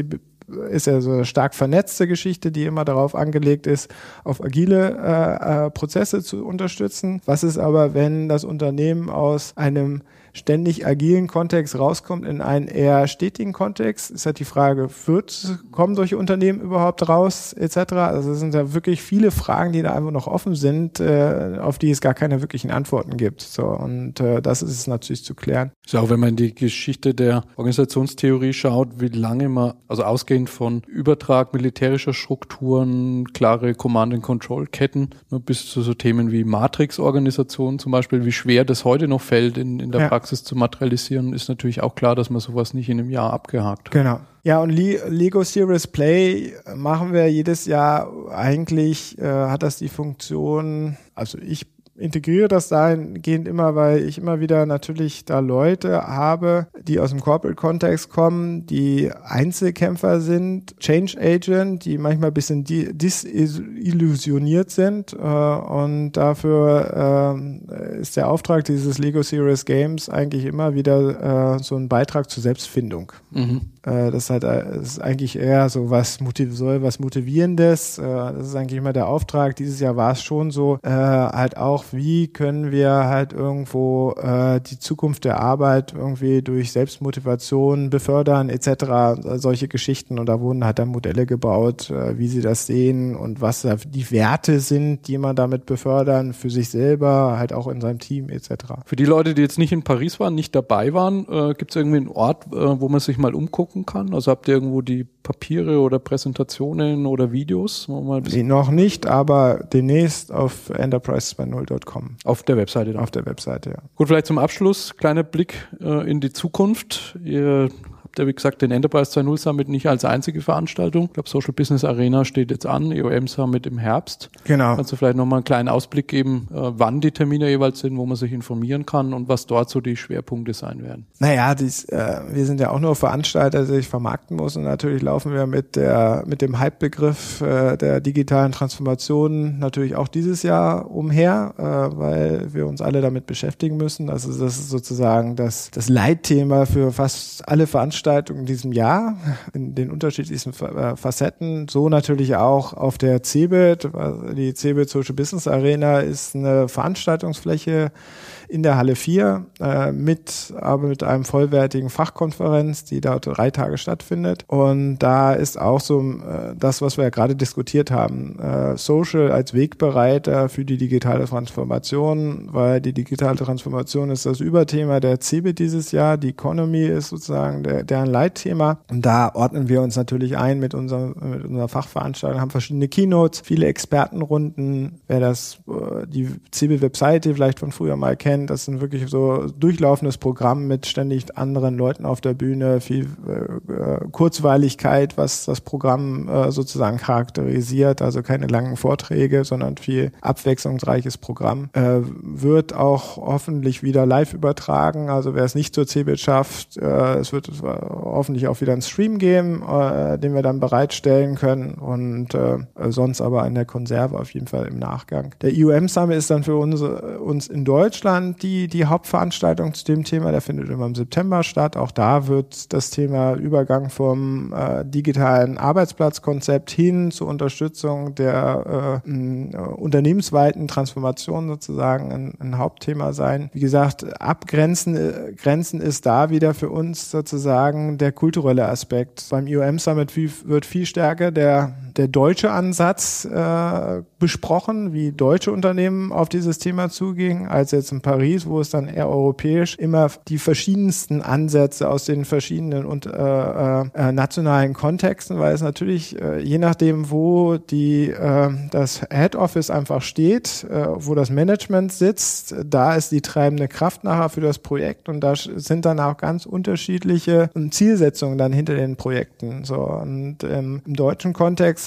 [SPEAKER 2] ist ja so eine stark vernetzte Geschichte, die immer darauf angelegt ist, auf agile äh, äh, Prozesse zu unterstützen. Was ist aber, wenn das Unternehmen aus einem ständig agilen Kontext rauskommt in einen eher stetigen Kontext, ist halt die Frage, wird, kommen solche Unternehmen überhaupt raus, et cetera. Also es sind ja wirklich viele Fragen, die da einfach noch offen sind, äh, auf die es gar keine wirklichen Antworten gibt. So, und äh, das ist es natürlich zu klären.
[SPEAKER 1] Ja, auch wenn man in die Geschichte der Organisationstheorie schaut, wie lange man, also ausgehend von Übertrag militärischer Strukturen, klare Command-and-Control-Ketten, bis zu so Themen wie Matrix-Organisationen zum Beispiel, wie schwer das heute noch fällt in, in der ja. Praxis zu materialisieren, ist natürlich auch klar, dass man sowas nicht in einem Jahr abgehakt hat.
[SPEAKER 2] Genau. Ja, und Le- Lego Serious Play machen wir jedes Jahr. Eigentlich äh, hat das die Funktion, also ich integriere das dahingehend immer, weil ich immer wieder natürlich da Leute habe, die aus dem Corporate-Kontext kommen, die Einzelkämpfer sind, Change Agent, die manchmal ein bisschen di- disillusioniert sind äh, und dafür äh, ist der Auftrag dieses Lego Serious Games eigentlich immer wieder äh, so ein Beitrag zur Selbstfindung. Mhm. Äh, das, halt, das ist eigentlich eher so was motiv- soll was Motivierendes. Äh, das ist eigentlich immer der Auftrag. Dieses Jahr war es schon so, äh, halt auch wie können wir halt irgendwo äh, die Zukunft der Arbeit irgendwie durch Selbstmotivation befördern et cetera. Solche Geschichten. Und da wurden halt dann Modelle gebaut, äh, wie sie das sehen und was da die Werte sind, die man damit befördern für sich selber, halt auch in seinem Team et cetera.
[SPEAKER 1] Für die Leute, die jetzt nicht in Paris waren, nicht dabei waren, äh, gibt es irgendwie einen Ort, äh, wo man sich mal umgucken kann? Also habt ihr irgendwo die Papiere oder Präsentationen oder Videos? Mal
[SPEAKER 2] nee, noch nicht, aber demnächst auf enterprise zwei punkt null Punkt com.
[SPEAKER 1] Auf der Webseite dann?
[SPEAKER 2] Auf der Webseite, ja.
[SPEAKER 1] Gut, vielleicht zum Abschluss, kleiner Blick äh, in die Zukunft. Ihr habt ja, wie gesagt, den Enterprise zwei Punkt null Summit nicht als einzige Veranstaltung. Ich glaube, Social Business Arena steht jetzt an, E O M Summit im Herbst.
[SPEAKER 2] Genau.
[SPEAKER 1] Kannst du vielleicht nochmal einen kleinen Ausblick geben, äh, wann die Termine jeweils sind, wo man sich informieren kann und was dort so die Schwerpunkte sein werden?
[SPEAKER 2] Naja, dies, äh, wir sind ja auch nur Veranstalter, der sich vermarkten muss, und natürlich laufen wir mit der mit dem Hype-Begriff äh, der digitalen Transformation natürlich auch dieses Jahr umher, äh, weil wir uns alle damit beschäftigen müssen. Also das ist sozusagen das, das Leitthema für fast alle Veranstaltungen in diesem Jahr, in den unterschiedlichsten Facetten. So natürlich auch auf der C B I T. Die C B I T Social Business Arena ist eine Veranstaltungsfläche in der Halle vier, äh, mit, aber mit einem vollwertigen Fachkonferenz, die dort drei Tage stattfindet. Und da ist auch so äh, das, was wir ja gerade diskutiert haben, äh, Social als Wegbereiter für die digitale Transformation, weil die digitale Transformation ist das Überthema der C B I T dieses Jahr. Die Economy ist sozusagen der, deren Leitthema. Und da ordnen wir uns natürlich ein mit unserer, mit unserer Fachveranstaltung, haben verschiedene Keynotes, viele Expertenrunden. Wer das, äh, die C B I T-Webseite vielleicht von früher mal kennt, das ist ein wirklich so durchlaufendes Programm mit ständig anderen Leuten auf der Bühne, viel äh, Kurzweiligkeit, was das Programm äh, sozusagen charakterisiert, also keine langen Vorträge, sondern viel abwechslungsreiches Programm. Äh, wird auch hoffentlich wieder live übertragen, also wer es nicht zur C B I T schafft, äh, es wird hoffentlich auch wieder einen Stream geben, äh, den wir dann bereitstellen können, und äh, sonst aber in der Konserve auf jeden Fall im Nachgang. Der E O M Summit ist dann für uns, uns in Deutschland die, die Hauptveranstaltung zu dem Thema, der findet immer im September statt. Auch da wird das Thema Übergang vom äh, digitalen Arbeitsplatzkonzept hin zur Unterstützung der äh, m, unternehmensweiten Transformation sozusagen ein, ein Hauptthema sein. Wie gesagt, abgrenzen äh, Grenzen ist da wieder für uns sozusagen der kulturelle Aspekt. Beim E O M Summit viel, wird viel stärker der, der deutsche Ansatz äh, besprochen, wie deutsche Unternehmen auf dieses Thema zugingen, als jetzt in Paris, wo es dann eher europäisch immer die verschiedensten Ansätze aus den verschiedenen und äh, äh, nationalen Kontexten, weil es natürlich äh, je nachdem, wo die äh, das Head Office einfach steht, äh, wo das Management sitzt, da ist die treibende Kraft nachher für das Projekt, und da sind dann auch ganz unterschiedliche Zielsetzungen dann hinter den Projekten. So, und ähm, im deutschen Kontext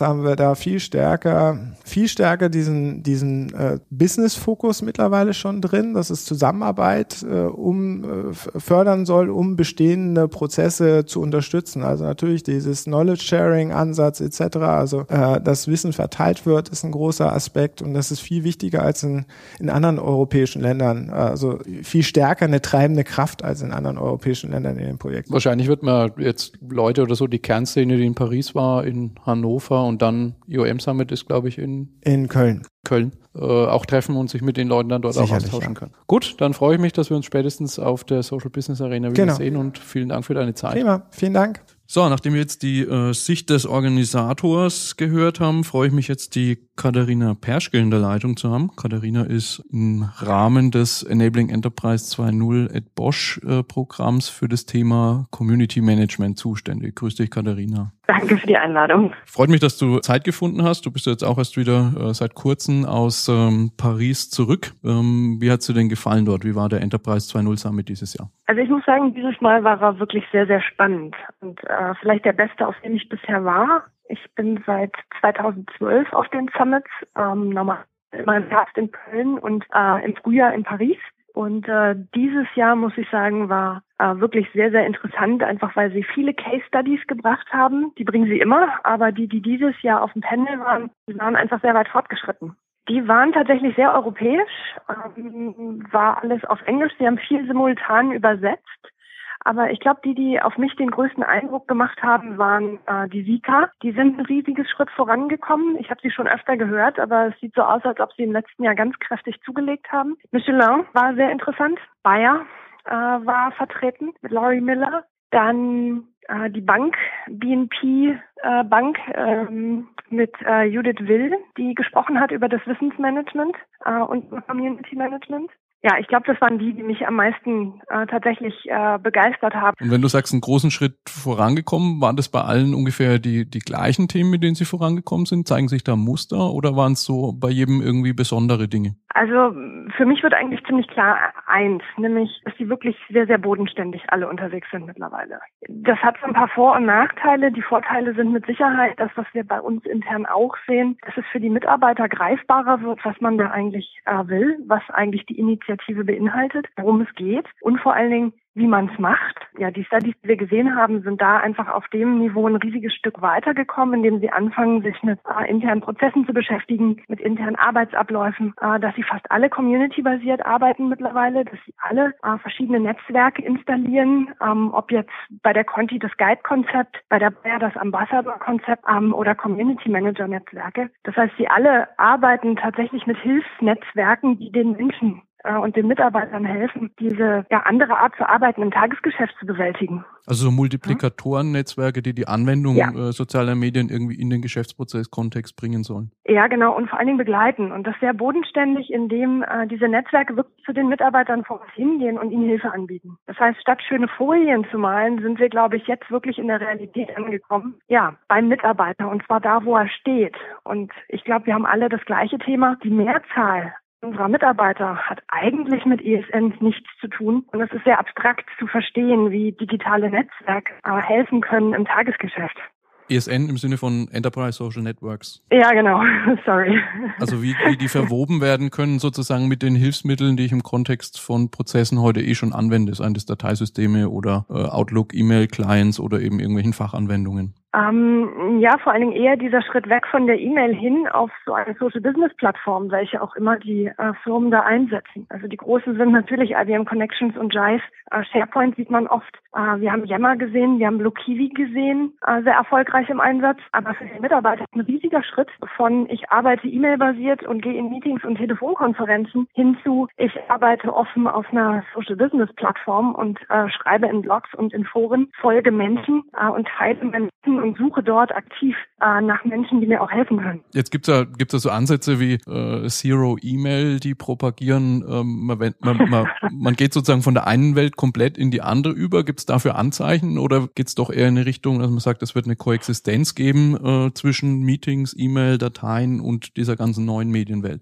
[SPEAKER 2] haben wir da viel stärker, viel stärker diesen, diesen äh, Business-Fokus mittlerweile schon drin, dass es Zusammenarbeit äh, um äh, fördern soll, um bestehende Prozesse zu unterstützen. Also natürlich dieses Knowledge-Sharing-Ansatz et cetera. Also äh, das Wissen verteilt wird, ist ein großer Aspekt und das ist viel wichtiger als in, in anderen europäischen Ländern. Also viel stärker eine treibende Kraft als in anderen europäischen Ländern in den Projekten.
[SPEAKER 1] Wahrscheinlich wird man jetzt Leute oder so, die Kernszene, die in Paris war, in Hannover und dann I O M Summit ist, glaube ich, in,
[SPEAKER 2] in Köln.
[SPEAKER 1] Köln, äh, auch treffen und sich mit den Leuten dann dort Sicherlich, auch austauschen ja. können. Gut, dann freue ich mich, dass wir uns spätestens auf der Social Business Arena wieder genau. sehen und vielen Dank für deine Zeit.
[SPEAKER 2] Prima, vielen Dank.
[SPEAKER 1] So, nachdem wir jetzt die äh, Sicht des Organisators gehört haben, freue ich mich jetzt, die Katharina Perschke in der Leitung zu haben. Katharina ist im Rahmen des Enabling Enterprise zwei Punkt null at Bosch äh, Programms für das Thema Community Management zuständig. Grüß dich, Katharina.
[SPEAKER 3] Danke für die Einladung.
[SPEAKER 1] Freut mich, dass du Zeit gefunden hast. Du bist jetzt auch erst wieder äh, seit kurzem aus ähm, Paris zurück. Ähm, wie hat's dir denn gefallen dort? Wie war der Enterprise zwei Punkt null Summit dieses Jahr?
[SPEAKER 3] Also ich muss sagen, dieses Mal war er wirklich sehr, sehr spannend und äh, vielleicht der beste, auf dem ich bisher war. Ich bin seit zweitausendzwölf auf den Summits, ähm, nochmal immer im Herbst in Köln und äh, im Frühjahr in Paris. Und äh, dieses Jahr, muss ich sagen, war äh, wirklich sehr, sehr interessant, einfach weil sie viele Case Studies gebracht haben. Die bringen sie immer, aber die, die dieses Jahr auf dem Panel waren, die waren einfach sehr weit fortgeschritten. Die waren tatsächlich sehr europäisch, ähm, war alles auf Englisch. Sie haben viel simultan übersetzt. Aber ich glaube, die, die auf mich den größten Eindruck gemacht haben, waren äh, die Sika. Die sind ein riesiges Schritt vorangekommen. Ich habe sie schon öfter gehört, aber es sieht so aus, als ob sie im letzten Jahr ganz kräftig zugelegt haben. Michelin war sehr interessant. Bayer äh, war vertreten mit Laurie Miller. Dann äh, die Bank, B N P äh, Bank ähm, mit äh, Judith Will, die gesprochen hat über das Wissensmanagement äh, und Community Management. Ja, ich glaube, das waren die, die mich am meisten äh, tatsächlich äh, begeistert haben.
[SPEAKER 1] Und wenn du sagst, einen großen Schritt vorangekommen, waren das bei allen ungefähr die die gleichen Themen, mit denen sie vorangekommen sind? Zeigen sich da Muster oder waren es so bei jedem irgendwie besondere Dinge?
[SPEAKER 3] Also für mich wird eigentlich ziemlich klar eins, nämlich, dass die wirklich sehr, sehr bodenständig alle unterwegs sind mittlerweile. Das hat so ein paar Vor- und Nachteile. Die Vorteile sind mit Sicherheit das, was wir bei uns intern auch sehen, dass es für die Mitarbeiter greifbarer wird, was man da eigentlich äh, will, was eigentlich die Initiative beinhaltet, worum es geht und vor allen Dingen, wie man es macht. Ja, die Studies, die wir gesehen haben, sind da einfach auf dem Niveau ein riesiges Stück weitergekommen, indem sie anfangen, sich mit äh, internen Prozessen zu beschäftigen, mit internen Arbeitsabläufen, äh, dass sie fast alle community-basiert arbeiten mittlerweile, dass sie alle äh, verschiedene Netzwerke installieren, ähm, ob jetzt bei der Conti das Guide-Konzept, bei der Bayer das Ambassador-Konzept ähm, oder Community-Manager-Netzwerke. Das heißt, sie alle arbeiten tatsächlich mit Hilfsnetzwerken, die den Menschen und den Mitarbeitern helfen, diese ja, andere Art zu arbeiten im Tagesgeschäft zu bewältigen.
[SPEAKER 1] Also so Multiplikatoren-Netzwerke, die die Anwendung ja. äh, sozialer Medien irgendwie in den Geschäftsprozess-Kontext bringen sollen.
[SPEAKER 3] Ja, genau, und vor allen Dingen begleiten. Und das sehr bodenständig, indem äh, diese Netzwerke wirklich zu den Mitarbeitern vor Ort hingehen und ihnen Hilfe anbieten. Das heißt, statt schöne Folien zu malen, sind wir, glaube ich, jetzt wirklich in der Realität angekommen. Ja, beim Mitarbeiter, und zwar da, wo er steht. Und ich glaube, wir haben alle das gleiche Thema. Die Mehrzahl unserer Mitarbeiter hat eigentlich mit E S Ns nichts zu tun. Und es ist sehr abstrakt zu verstehen, wie digitale Netzwerke äh, helfen können im Tagesgeschäft.
[SPEAKER 1] E S N im Sinne von Enterprise Social Networks.
[SPEAKER 3] Ja, genau. Sorry.
[SPEAKER 1] Also wie, wie die verwoben werden können sozusagen mit den Hilfsmitteln, die ich im Kontext von Prozessen heute eh schon anwende. Seien das Dateisysteme oder äh, Outlook, E-Mail-Clients oder eben irgendwelchen Fachanwendungen.
[SPEAKER 3] Ähm, ja, vor allen Dingen eher dieser Schritt weg von der E-Mail hin auf so eine Social-Business-Plattform, welche auch immer die äh, Firmen da einsetzen. Also die großen sind natürlich I B M Connections und Jive. Äh, SharePoint sieht man oft. Äh, wir haben Yammer gesehen, wir haben Lokivi gesehen, äh, sehr erfolgreich im Einsatz. Aber für die Mitarbeiter ist ein riesiger Schritt von ich arbeite E-Mail-basiert und gehe in Meetings und Telefonkonferenzen hinzu ich arbeite offen auf einer Social-Business-Plattform und äh, schreibe in Blogs und in Foren, folge Menschen äh, und teile mein Wissen und suche dort aktiv äh, nach Menschen, die mir auch helfen können.
[SPEAKER 1] Jetzt gibt's ja gibt's ja so Ansätze wie äh, Zero E-Mail, die propagieren, ähm, man, man, man, man geht sozusagen von der einen Welt komplett in die andere über. Gibt's dafür Anzeichen oder geht's doch eher in eine Richtung, dass man sagt, es wird eine Koexistenz geben äh, zwischen Meetings, E-Mail, Dateien und dieser ganzen neuen Medienwelt?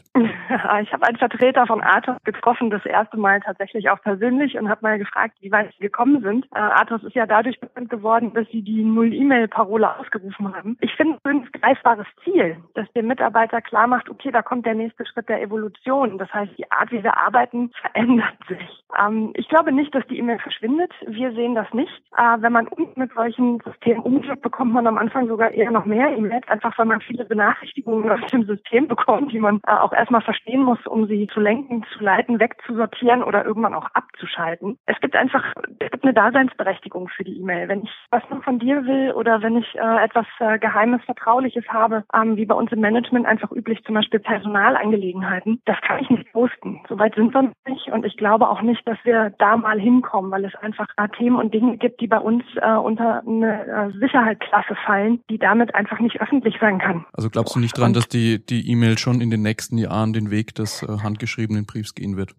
[SPEAKER 3] Ich habe einen Vertreter von Athos getroffen, das erste Mal tatsächlich auch persönlich und habe mal gefragt, wie weit sie gekommen sind. Äh, Athos ist ja dadurch bekannt geworden, dass sie die Null-E-Mail-Parole ausgerufen haben. Ich finde es ein greifbares Ziel, dass dem Mitarbeiter klar macht, okay, da kommt der nächste Schritt der Evolution. Das heißt, die Art, wie wir arbeiten, verändert sich. Ähm, ich glaube nicht, dass die E-Mail verschwindet. Wir sehen das nicht. Äh, wenn man mit solchen Systemen umgeht, bekommt man am Anfang sogar eher noch mehr E-Mails, einfach weil man viele Benachrichtigungen aus dem System bekommt, die man äh, auch erstmal verstehen muss, um sie zu lenken, zu leiten, wegzusortieren oder irgendwann auch abzuschalten. Es gibt einfach es gibt eine Daseinsberechtigung für die E-Mail. Wenn ich was noch von dir will oder wenn ich äh, etwas äh, Geheimes, Vertrauliches habe, ähm, wie bei uns im Management einfach üblich, zum Beispiel Personalangelegenheiten, das kann ich nicht posten. Soweit sind wir nicht und ich glaube auch nicht, dass wir da mal hinkommen, weil es einfach äh, Themen und Dinge gibt, die bei uns äh, unter eine äh, Sicherheitsklasse fallen, die damit einfach nicht öffentlich sein kann.
[SPEAKER 1] Also glaubst du nicht dran, und dass die die E-Mail schon in den nächsten Jahren den Weg des äh, handgeschriebenen Briefs gehen wird?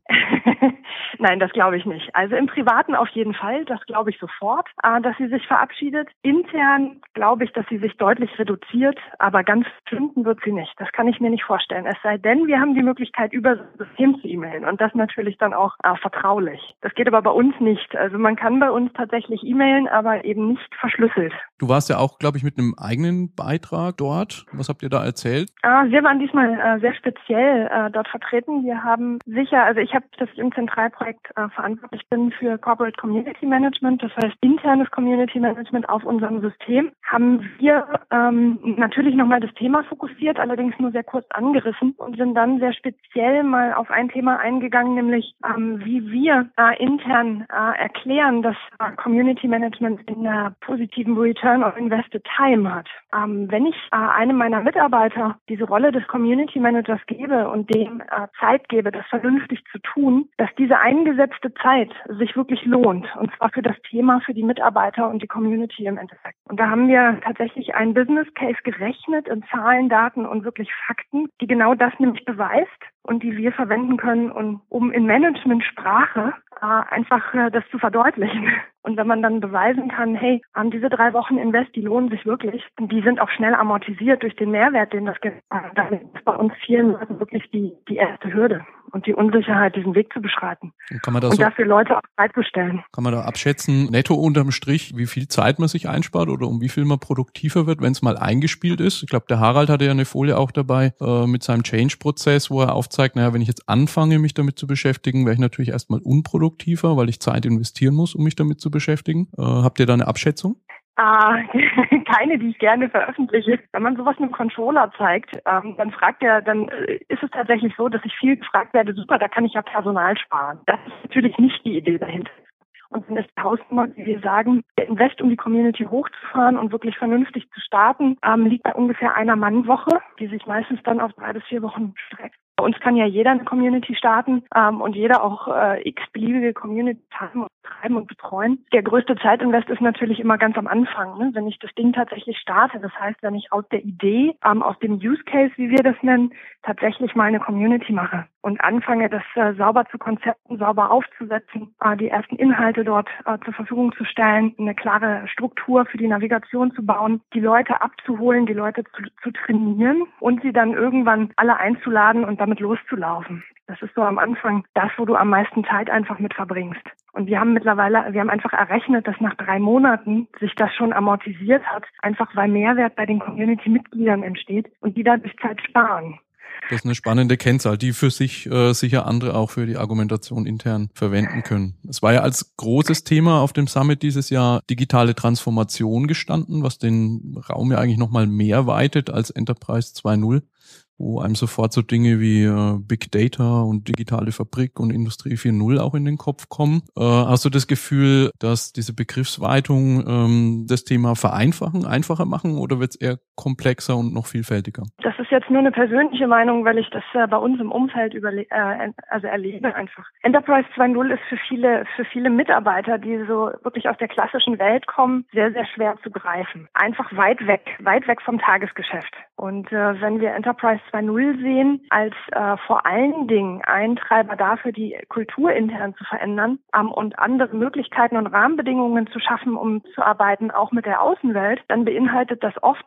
[SPEAKER 3] Nein, das glaube ich nicht. Also im Privaten auf jeden Fall, das glaube ich sofort, äh, dass sie sich verabschiedet. Intern glaube ich, dass sie sich deutlich reduziert, aber ganz verschwinden wird sie nicht. Das kann ich mir nicht vorstellen. Es sei denn, wir haben die Möglichkeit, über das System zu e-mailen und das natürlich dann auch äh, vertraulich. Das geht aber bei uns nicht. Also man kann bei uns tatsächlich e-mailen, aber eben nicht verschlüsselt.
[SPEAKER 1] Du warst ja auch, glaube ich, mit einem eigenen Beitrag dort. Was habt ihr da erzählt?
[SPEAKER 3] Äh, wir waren diesmal äh, sehr speziell äh, dort vertreten. Wir haben sicher, also ich habe das im Zentralprojekt äh, verantwortlich bin für Corporate Community Management, das heißt internes Community Management auf unserem System, haben wir ähm, natürlich nochmal das Thema fokussiert, allerdings nur sehr kurz angerissen und sind dann sehr speziell mal auf ein Thema eingegangen, nämlich ähm, wie wir äh, intern äh, erklären, dass äh, Community Management in einer positiven Return on Invested Time hat. Ähm, wenn ich äh, einem meiner Mitarbeiter diese Rolle des Community Managers gebe und dem äh, Zeit gebe, das vernünftig zu tun, dass diese eingesetzte Zeit sich wirklich lohnt. Und zwar für das Thema, für die Mitarbeiter und die Community im Endeffekt. Und da haben wir tatsächlich einen Business Case gerechnet in Zahlen, Daten und wirklich Fakten, die genau das nämlich beweist und die wir verwenden können, um, um in Managementsprache äh, einfach äh, das zu verdeutlichen. Und wenn man dann beweisen kann, hey, ähm, diese drei Wochen Invest, die lohnen sich wirklich, die sind auch schnell amortisiert durch den Mehrwert, den das gibt, dann ist bei uns vielen Leuten wirklich die, die erste Hürde und die Unsicherheit, diesen Weg zu beschreiten.
[SPEAKER 1] Und, kann man das
[SPEAKER 3] und
[SPEAKER 1] so,
[SPEAKER 3] dafür Leute auch bereitzustellen.
[SPEAKER 1] Kann man da abschätzen, netto unterm Strich, wie viel Zeit man sich einspart oder um wie viel man produktiver wird, wenn es mal eingespielt ist? Ich glaube, der Harald hatte ja eine Folie auch dabei äh, mit seinem Change-Prozess, wo er aufzeigt, naja, wenn ich jetzt anfange, mich damit zu beschäftigen, wäre ich natürlich erstmal unproduktiver, weil ich Zeit investieren muss, um mich damit zu beschäftigen. Äh, habt ihr da eine Abschätzung?
[SPEAKER 3] Ah, keine, die ich gerne veröffentliche. Wenn man sowas einem Controller zeigt, ähm, dann fragt er, dann ist es tatsächlich so, dass ich viel gefragt werde, super, da kann ich ja Personal sparen. Das ist natürlich nicht die Idee dahinter. Und wenn das Hausnummer, wie wir sagen, der Invest, um die Community hochzufahren und wirklich vernünftig zu starten, ähm, liegt bei ungefähr einer Mannwoche, die sich meistens dann auf drei bis vier Wochen streckt. Bei uns kann ja jeder eine Community starten ähm, und jeder auch äh, x-beliebige Community haben und treiben und betreuen. Der größte Zeitinvest ist natürlich immer ganz am Anfang, ne? Wenn ich das Ding tatsächlich starte. Das heißt, wenn ich aus der Idee, ähm, aus dem Use Case, wie wir das nennen, tatsächlich mal eine Community mache und anfange, das äh, sauber zu konzepten, sauber aufzusetzen, äh, die ersten Inhalte dort äh, zur Verfügung zu stellen, eine klare Struktur für die Navigation zu bauen, die Leute abzuholen, die Leute zu, zu trainieren und sie dann irgendwann alle einzuladen und damit loszulaufen. Das ist so am Anfang das, wo du am meisten Zeit einfach mit verbringst. Und wir haben mittlerweile, wir haben einfach errechnet, dass nach drei Monaten sich das schon amortisiert hat, einfach weil Mehrwert bei den Community-Mitgliedern entsteht und die dadurch Zeit sparen.
[SPEAKER 1] Das ist eine spannende Kennzahl, die für sich äh, sicher andere auch für die Argumentation intern verwenden können. Es war ja als großes Thema auf dem Summit dieses Jahr digitale Transformation gestanden, was den Raum ja eigentlich nochmal mehr weitet als Enterprise zwei Punkt null. Wo einem sofort so Dinge wie äh, Big Data und digitale Fabrik und Industrie vier Punkt null auch in den Kopf kommen. Äh, hast du das Gefühl, dass diese Begriffsweitung ähm, das Thema vereinfachen, einfacher machen oder wird es eher komplexer und noch vielfältiger?
[SPEAKER 3] Das ist jetzt nur eine persönliche Meinung, weil ich das äh, bei uns im Umfeld überle- äh, also erlebe einfach. Enterprise zwei Punkt null ist für viele, für viele Mitarbeiter, die so wirklich aus der klassischen Welt kommen, sehr, sehr schwer zu greifen. Einfach weit weg, weit weg vom Tagesgeschäft. Und äh, wenn wir Enterprise zwei Punkt null sehen, als äh, vor allen Dingen ein Treiber dafür, die Kultur intern zu verändern ähm, und andere Möglichkeiten und Rahmenbedingungen zu schaffen, um zu arbeiten, auch mit der Außenwelt, dann beinhaltet das oftmals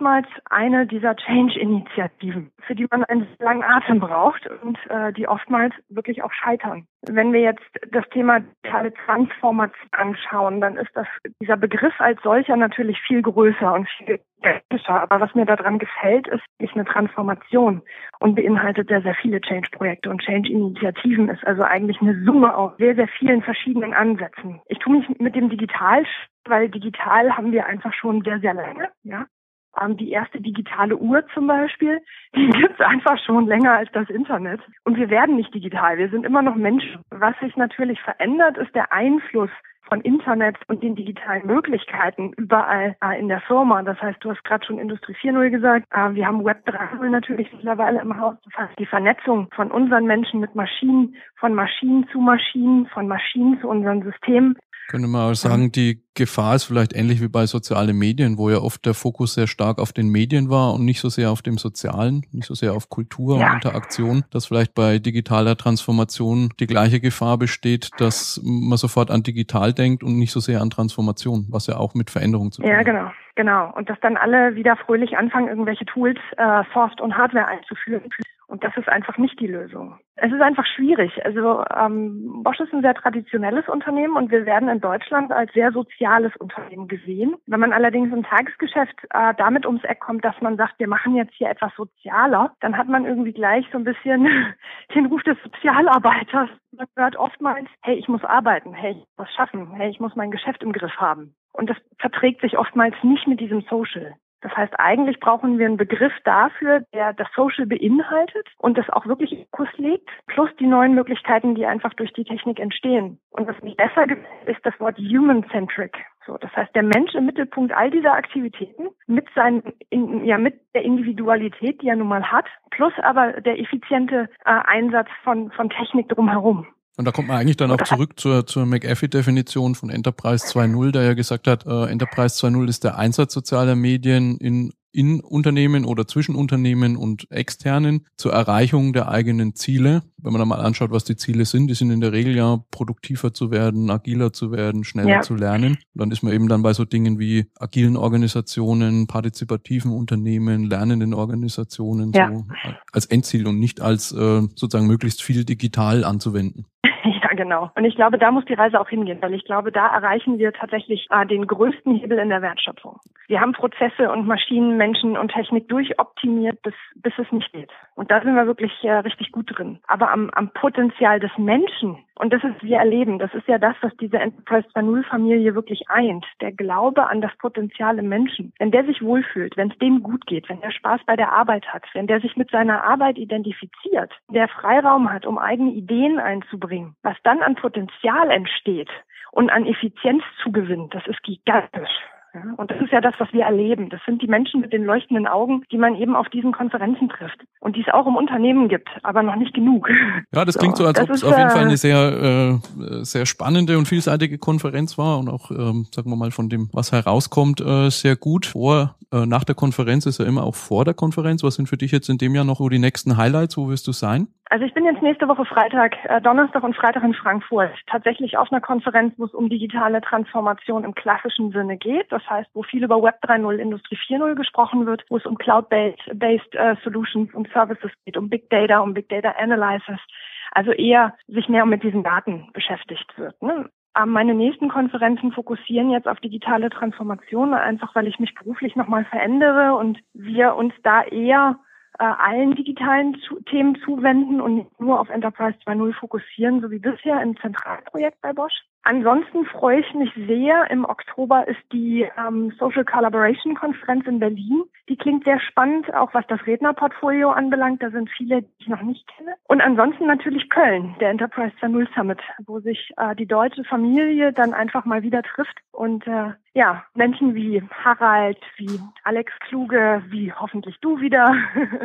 [SPEAKER 3] eine dieser Change-Initiativen, für die man einen langen Atem braucht und äh, die oftmals wirklich auch scheitern. Wenn wir jetzt das Thema digitale Transformation anschauen, dann ist das dieser Begriff als solcher natürlich viel größer und viel gigantischer. Aber was mir daran gefällt, ist nicht eine Transformation und beinhaltet sehr, sehr viele Change-Projekte und Change-Initiativen, ist also eigentlich eine Summe aus sehr, sehr vielen verschiedenen Ansätzen. Ich tue mich mit dem Digital, weil digital haben wir einfach schon sehr, sehr lange, ja. Ähm, die erste digitale Uhr zum Beispiel, die gibt's einfach schon länger als das Internet. Und wir werden nicht digital, wir sind immer noch Menschen. Was sich natürlich verändert, ist der Einfluss von Internet und den digitalen Möglichkeiten überall äh, in der Firma. Das heißt, du hast gerade schon Industrie vier Punkt null gesagt. Äh, wir haben Web drei Punkt null natürlich mittlerweile im Haus. Das heißt, die Vernetzung von unseren Menschen mit Maschinen, von Maschinen zu Maschinen, von Maschinen zu unseren Systemen.
[SPEAKER 1] Könnte man auch sagen, die Gefahr ist vielleicht ähnlich wie bei sozialen Medien, wo ja oft der Fokus sehr stark auf den Medien war und nicht so sehr auf dem Sozialen, nicht so sehr auf Kultur
[SPEAKER 3] Ja.
[SPEAKER 1] und Interaktion, dass vielleicht bei digitaler Transformation die gleiche Gefahr besteht, dass man sofort an digital denkt und nicht so sehr an Transformation, was ja auch mit Veränderung zu tun
[SPEAKER 3] Ja,
[SPEAKER 1] hat.
[SPEAKER 3] genau, genau. Und dass dann alle wieder fröhlich anfangen, irgendwelche Tools, äh, Software und Hardware einzuführen. Und das ist einfach nicht die Lösung. Es ist einfach schwierig. Also ähm, Bosch ist ein sehr traditionelles Unternehmen und wir werden in Deutschland als sehr soziales Unternehmen gesehen. Wenn man allerdings im Tagesgeschäft äh, damit ums Eck kommt, dass man sagt, wir machen jetzt hier etwas sozialer, dann hat man irgendwie gleich so ein bisschen den Ruf des Sozialarbeiters. Man hört oftmals, hey, ich muss arbeiten, hey, ich muss was schaffen, hey, ich muss mein Geschäft im Griff haben. Und das verträgt sich oftmals nicht mit diesem Social. Das heißt, eigentlich brauchen wir einen Begriff dafür, der das Social beinhaltet und das auch wirklich in Kurs legt, plus die neuen Möglichkeiten, die einfach durch die Technik entstehen. Und was mich besser gefällt, ist das Wort human-centric. So, das heißt, der Mensch im Mittelpunkt all dieser Aktivitäten mit seinen, in, ja, mit der Individualität, die er nun mal hat, plus aber der effiziente äh, Einsatz von, von Technik drumherum.
[SPEAKER 1] Und da kommt man eigentlich dann auch zurück zur, zur McAfee-Definition von Enterprise zwei Punkt null, der ja gesagt hat, äh, Enterprise zwei Punkt null ist der Einsatz sozialer Medien in, in Unternehmen oder zwischen Unternehmen und Externen zur Erreichung der eigenen Ziele. Wenn man da mal anschaut, was die Ziele sind, die sind in der Regel ja produktiver zu werden, agiler zu werden, schneller ja. zu lernen. Und dann ist man eben dann bei so Dingen wie agilen Organisationen, partizipativen Unternehmen, lernenden Organisationen ja. so als Endziel und nicht als äh, sozusagen möglichst viel digital anzuwenden.
[SPEAKER 3] Ja, genau. Und ich glaube, da muss die Reise auch hingehen, weil ich glaube, da erreichen wir tatsächlich äh, den größten Hebel in der Wertschöpfung. Wir haben Prozesse und Maschinen, Menschen und Technik durchoptimiert, bis, bis es nicht geht. Und da sind wir wirklich äh, richtig gut drin. Aber am, am Potenzial des Menschen, und das ist, wir erleben, das ist ja das, was diese Enterprise zwei Punkt null Familie wirklich eint. Der Glaube an das Potenzial im Menschen. Wenn der sich wohlfühlt, wenn es dem gut geht, wenn der Spaß bei der Arbeit hat, wenn der sich mit seiner Arbeit identifiziert, der Freiraum hat, um eigene Ideen einzubringen, was dann an Potenzial entsteht und an Effizienzzugewinn, das ist gigantisch. Ja, und das ist ja das, was wir erleben. Das sind die Menschen mit den leuchtenden Augen, die man eben auf diesen Konferenzen trifft. Und die es auch im Unternehmen gibt, aber noch nicht genug.
[SPEAKER 1] Ja, das klingt so, als ob es auf jeden Fall eine sehr, äh, sehr spannende und vielseitige Konferenz war und auch, ähm, sagen wir mal, von dem, was herauskommt, äh, sehr gut. Vor, äh, nach der Konferenz ist ja immer auch vor der Konferenz. Was sind für dich jetzt in dem Jahr noch so die nächsten Highlights? Wo wirst du sein?
[SPEAKER 3] Also ich bin jetzt nächste Woche Freitag, äh, Donnerstag und Freitag in Frankfurt. Tatsächlich auf einer Konferenz, wo es um digitale Transformation im klassischen Sinne geht. Das heißt, wo viel über Web drei Punkt null, Industrie vier Punkt null gesprochen wird, wo es um Cloud-based based, uh, Solutions und Services geht, um Big Data, um Big Data Analysis. Also eher sich mehr mit diesen Daten beschäftigt wird. Ne? Meine nächsten Konferenzen fokussieren jetzt auf digitale Transformation, einfach weil ich mich beruflich nochmal verändere und wir uns da eher äh, allen digitalen zu- Themen zuwenden und nicht nur auf Enterprise zwei Punkt null fokussieren, so wie bisher im Zentralprojekt bei Bosch. Ansonsten freue ich mich sehr. Im Oktober ist die ähm, Social Collaboration Konferenz in Berlin. Die klingt sehr spannend, auch was das Rednerportfolio anbelangt. Da sind viele, die ich noch nicht kenne. Und ansonsten natürlich Köln, der Enterprise zwei Punkt null Summit, wo sich äh, die deutsche Familie dann einfach mal wieder trifft und äh, ja, Menschen wie Harald, wie Alex Kluge, wie hoffentlich du wieder,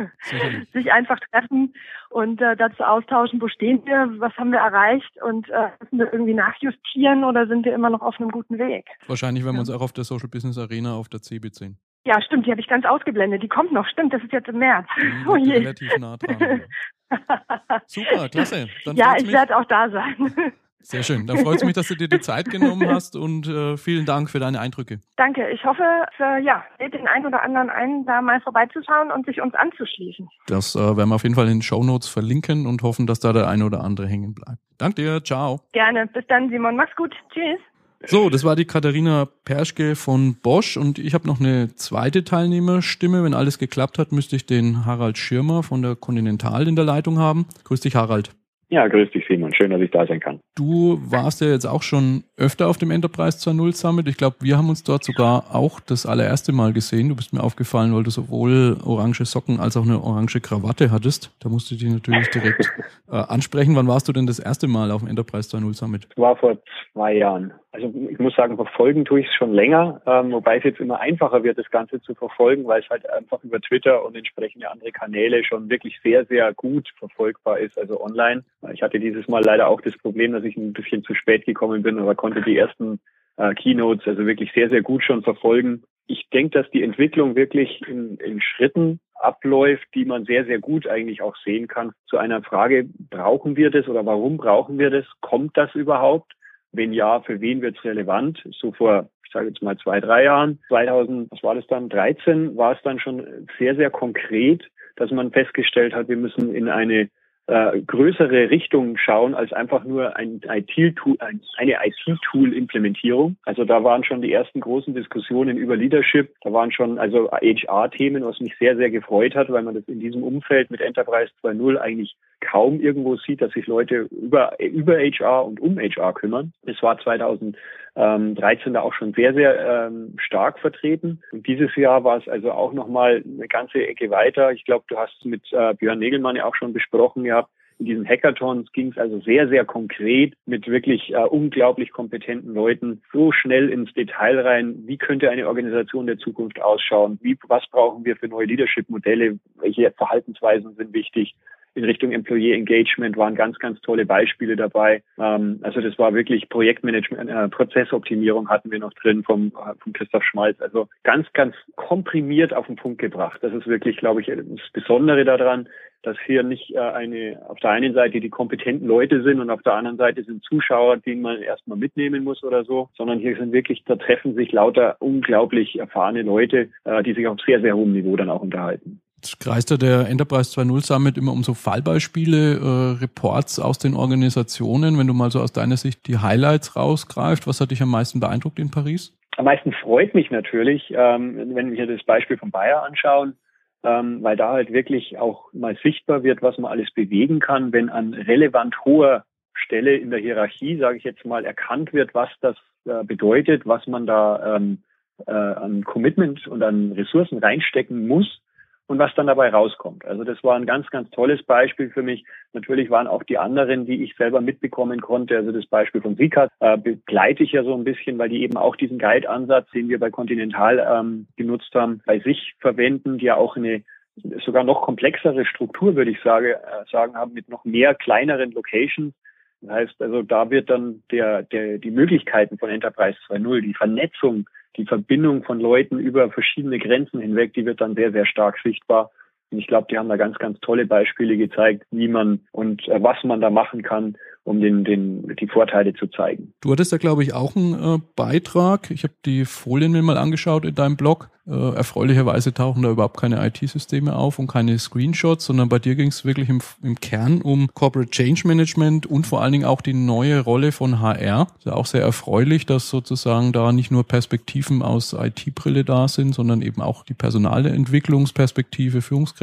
[SPEAKER 3] sich einfach treffen und äh, dazu austauschen, wo stehen wir, was haben wir erreicht und äh, müssen wir irgendwie nachjustieren oder sind wir immer noch auf einem guten Weg?
[SPEAKER 1] Wahrscheinlich werden wir
[SPEAKER 3] ja.
[SPEAKER 1] uns auch auf der Social Business Arena auf der C B sehen.
[SPEAKER 3] Ja, stimmt, die habe ich ganz ausgeblendet. Die kommt noch, stimmt, das ist jetzt im März.
[SPEAKER 1] Die oh je. Relativ nah dran. Super, klasse. Dann
[SPEAKER 3] ja, ich werde auch da sein.
[SPEAKER 1] Sehr schön. Da freut es mich, dass du dir die Zeit genommen hast und äh, vielen Dank für deine Eindrücke.
[SPEAKER 3] Danke. Ich hoffe, für, ja, lädt den einen oder anderen ein, da mal vorbeizuschauen und sich uns anzuschließen.
[SPEAKER 1] Das äh, werden wir auf jeden Fall in den Shownotes verlinken und hoffen, dass da der eine oder andere hängen bleibt. Danke dir. Ciao.
[SPEAKER 3] Gerne. Bis dann, Simon. Mach's gut. Tschüss.
[SPEAKER 1] So, das war die Katharina Perschke von Bosch und ich habe noch eine zweite Teilnehmerstimme. Wenn alles geklappt hat, müsste ich den Harald Schirmer von der Continental in der Leitung haben. Grüß dich, Harald.
[SPEAKER 4] Ja, grüß dich, Simon. Schön, dass ich da sein kann.
[SPEAKER 1] Du warst ja jetzt auch schon öfter auf dem Enterprise zwei Punkt null Summit. Ich glaube, wir haben uns dort sogar auch das allererste Mal gesehen. Du bist mir aufgefallen, weil du sowohl orange Socken als auch eine orange Krawatte hattest. Da musste ich dich natürlich direkt äh, ansprechen. Wann warst du denn das erste Mal auf dem Enterprise zwei Punkt null Summit?
[SPEAKER 4] Das war vor zwei Jahren. Also ich muss sagen, verfolgen tue ich es schon länger, ähm, wobei es jetzt immer einfacher wird, das Ganze zu verfolgen, weil es halt einfach über Twitter und entsprechende andere Kanäle schon wirklich sehr, sehr gut verfolgbar ist, also online. Ich hatte dieses Mal leider auch das Problem, dass ich ein bisschen zu spät gekommen bin, aber konnte die ersten äh, Keynotes also wirklich sehr, sehr gut schon verfolgen. Ich denke, dass die Entwicklung wirklich in, in Schritten abläuft, die man sehr, sehr gut eigentlich auch sehen kann. Zu einer Frage, brauchen wir das oder warum brauchen wir das? Kommt das überhaupt? Wenn ja, für wen wird es relevant? So vor, ich sage jetzt mal zwei, drei Jahren, zweitausend, was war das dann, dreizehn, war es dann schon sehr, sehr konkret, dass man festgestellt hat, wir müssen in eine äh, größere Richtung schauen als einfach nur ein I T-Tool, ein, eine I T-Tool-Implementierung. Also da waren schon die ersten großen Diskussionen über Leadership. Da waren schon also H R-Themen, was mich sehr, sehr gefreut hat, weil man das in diesem Umfeld mit Enterprise zwei Punkt null eigentlich kaum irgendwo sieht, dass sich Leute über, über H R und um H R kümmern. Es war zweitausenddreizehn da auch schon sehr, sehr ähm, stark vertreten. Und dieses Jahr war es also auch nochmal eine ganze Ecke weiter. Ich glaube, du hast es mit äh, Björn Negelmann ja auch schon besprochen gehabt. In diesen Hackathons ging es also sehr, sehr konkret mit wirklich äh, unglaublich kompetenten Leuten so schnell ins Detail rein. Wie könnte eine Organisation der Zukunft ausschauen? Wie, was brauchen wir für neue Leadership-Modelle? Welche Verhaltensweisen sind wichtig? In Richtung Employee Engagement waren ganz, ganz tolle Beispiele dabei. Ähm, also das war wirklich Projektmanagement, äh, Prozessoptimierung hatten wir noch drin vom, äh, vom Christoph Schmalz. Also ganz, ganz komprimiert auf den Punkt gebracht. Das ist wirklich, glaube ich, das Besondere daran, dass hier nicht äh, eine auf der einen Seite die kompetenten Leute sind und auf der anderen Seite sind Zuschauer, die man erstmal mitnehmen muss oder so, sondern hier sind wirklich, da treffen sich lauter unglaublich erfahrene Leute, äh, die sich auf sehr, sehr hohem Niveau dann auch unterhalten.
[SPEAKER 1] Jetzt kreist ja der Enterprise zwei Punkt null Summit immer um so Fallbeispiele, äh, Reports aus den Organisationen. Wenn du mal so aus deiner Sicht die Highlights rausgreifst, was hat dich am meisten beeindruckt in Paris?
[SPEAKER 4] Am meisten freut mich natürlich, ähm, wenn wir das Beispiel von Bayer anschauen, ähm, weil da halt wirklich auch mal sichtbar wird, was man alles bewegen kann, wenn an relevant hoher Stelle in der Hierarchie, sage ich jetzt mal, erkannt wird, was das äh, bedeutet, was man da ähm, äh, an Commitment und an Ressourcen reinstecken muss. Und was dann dabei rauskommt. Also das war ein ganz, ganz tolles Beispiel für mich. Natürlich waren auch die anderen, die ich selber mitbekommen konnte. Also das Beispiel von Sika äh, begleite ich ja so ein bisschen, weil die eben auch diesen Guide-Ansatz, den wir bei Continental ähm, genutzt haben, bei sich verwenden, die ja auch eine sogar noch komplexere Struktur, würde ich sage, äh, sagen, haben mit noch mehr kleineren Locations. Das heißt, also da wird dann der, der, die Möglichkeiten von Enterprise zwei Punkt null, die Vernetzung, die Verbindung von Leuten über verschiedene Grenzen hinweg, die wird dann sehr, sehr stark sichtbar. Und ich glaube, die haben da ganz, ganz tolle Beispiele gezeigt, wie man und äh, was man da machen kann, um den, den, die Vorteile zu zeigen.
[SPEAKER 1] Du hattest ja, glaube ich, auch einen äh, Beitrag. Ich habe die Folien mir mal angeschaut in deinem Blog. Äh, erfreulicherweise tauchen da überhaupt keine I T-Systeme auf und keine Screenshots, sondern bei dir ging es wirklich im, im Kern um Corporate Change Management und vor allen Dingen auch die neue Rolle von H R. Ist ja auch sehr erfreulich, dass sozusagen da nicht nur Perspektiven aus I T-Brille da sind, sondern eben auch die Personalentwicklungsperspektive,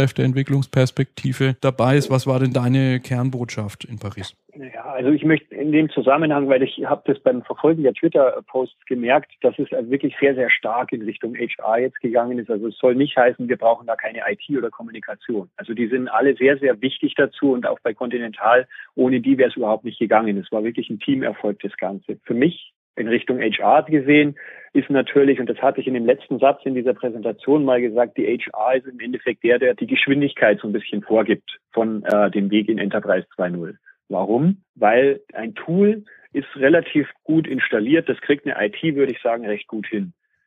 [SPEAKER 1] Führungskräfteentwicklungsperspektive dabei ist. Was war denn deine Kernbotschaft in Paris?
[SPEAKER 4] Ja, also ich möchte in dem Zusammenhang, weil ich habe das beim Verfolgen der Twitter-Posts gemerkt, dass es wirklich sehr, sehr stark in Richtung H R jetzt gegangen ist. Also es soll nicht heißen, wir brauchen da keine I T oder Kommunikation. Also die sind alle sehr, sehr wichtig dazu und auch bei Continental, ohne die wäre es überhaupt nicht gegangen. Es war wirklich ein Teamerfolg, das Ganze. Für mich in Richtung H R gesehen ist natürlich, und das hatte ich in dem letzten Satz in dieser Präsentation mal gesagt, die H R ist im Endeffekt der, der die Geschwindigkeit so ein bisschen vorgibt von äh, dem Weg in Enterprise zwei Punkt null. Warum? Weil ein Tool ist relativ gut installiert. Das kriegt eine I T, würde ich sagen, recht gut hin.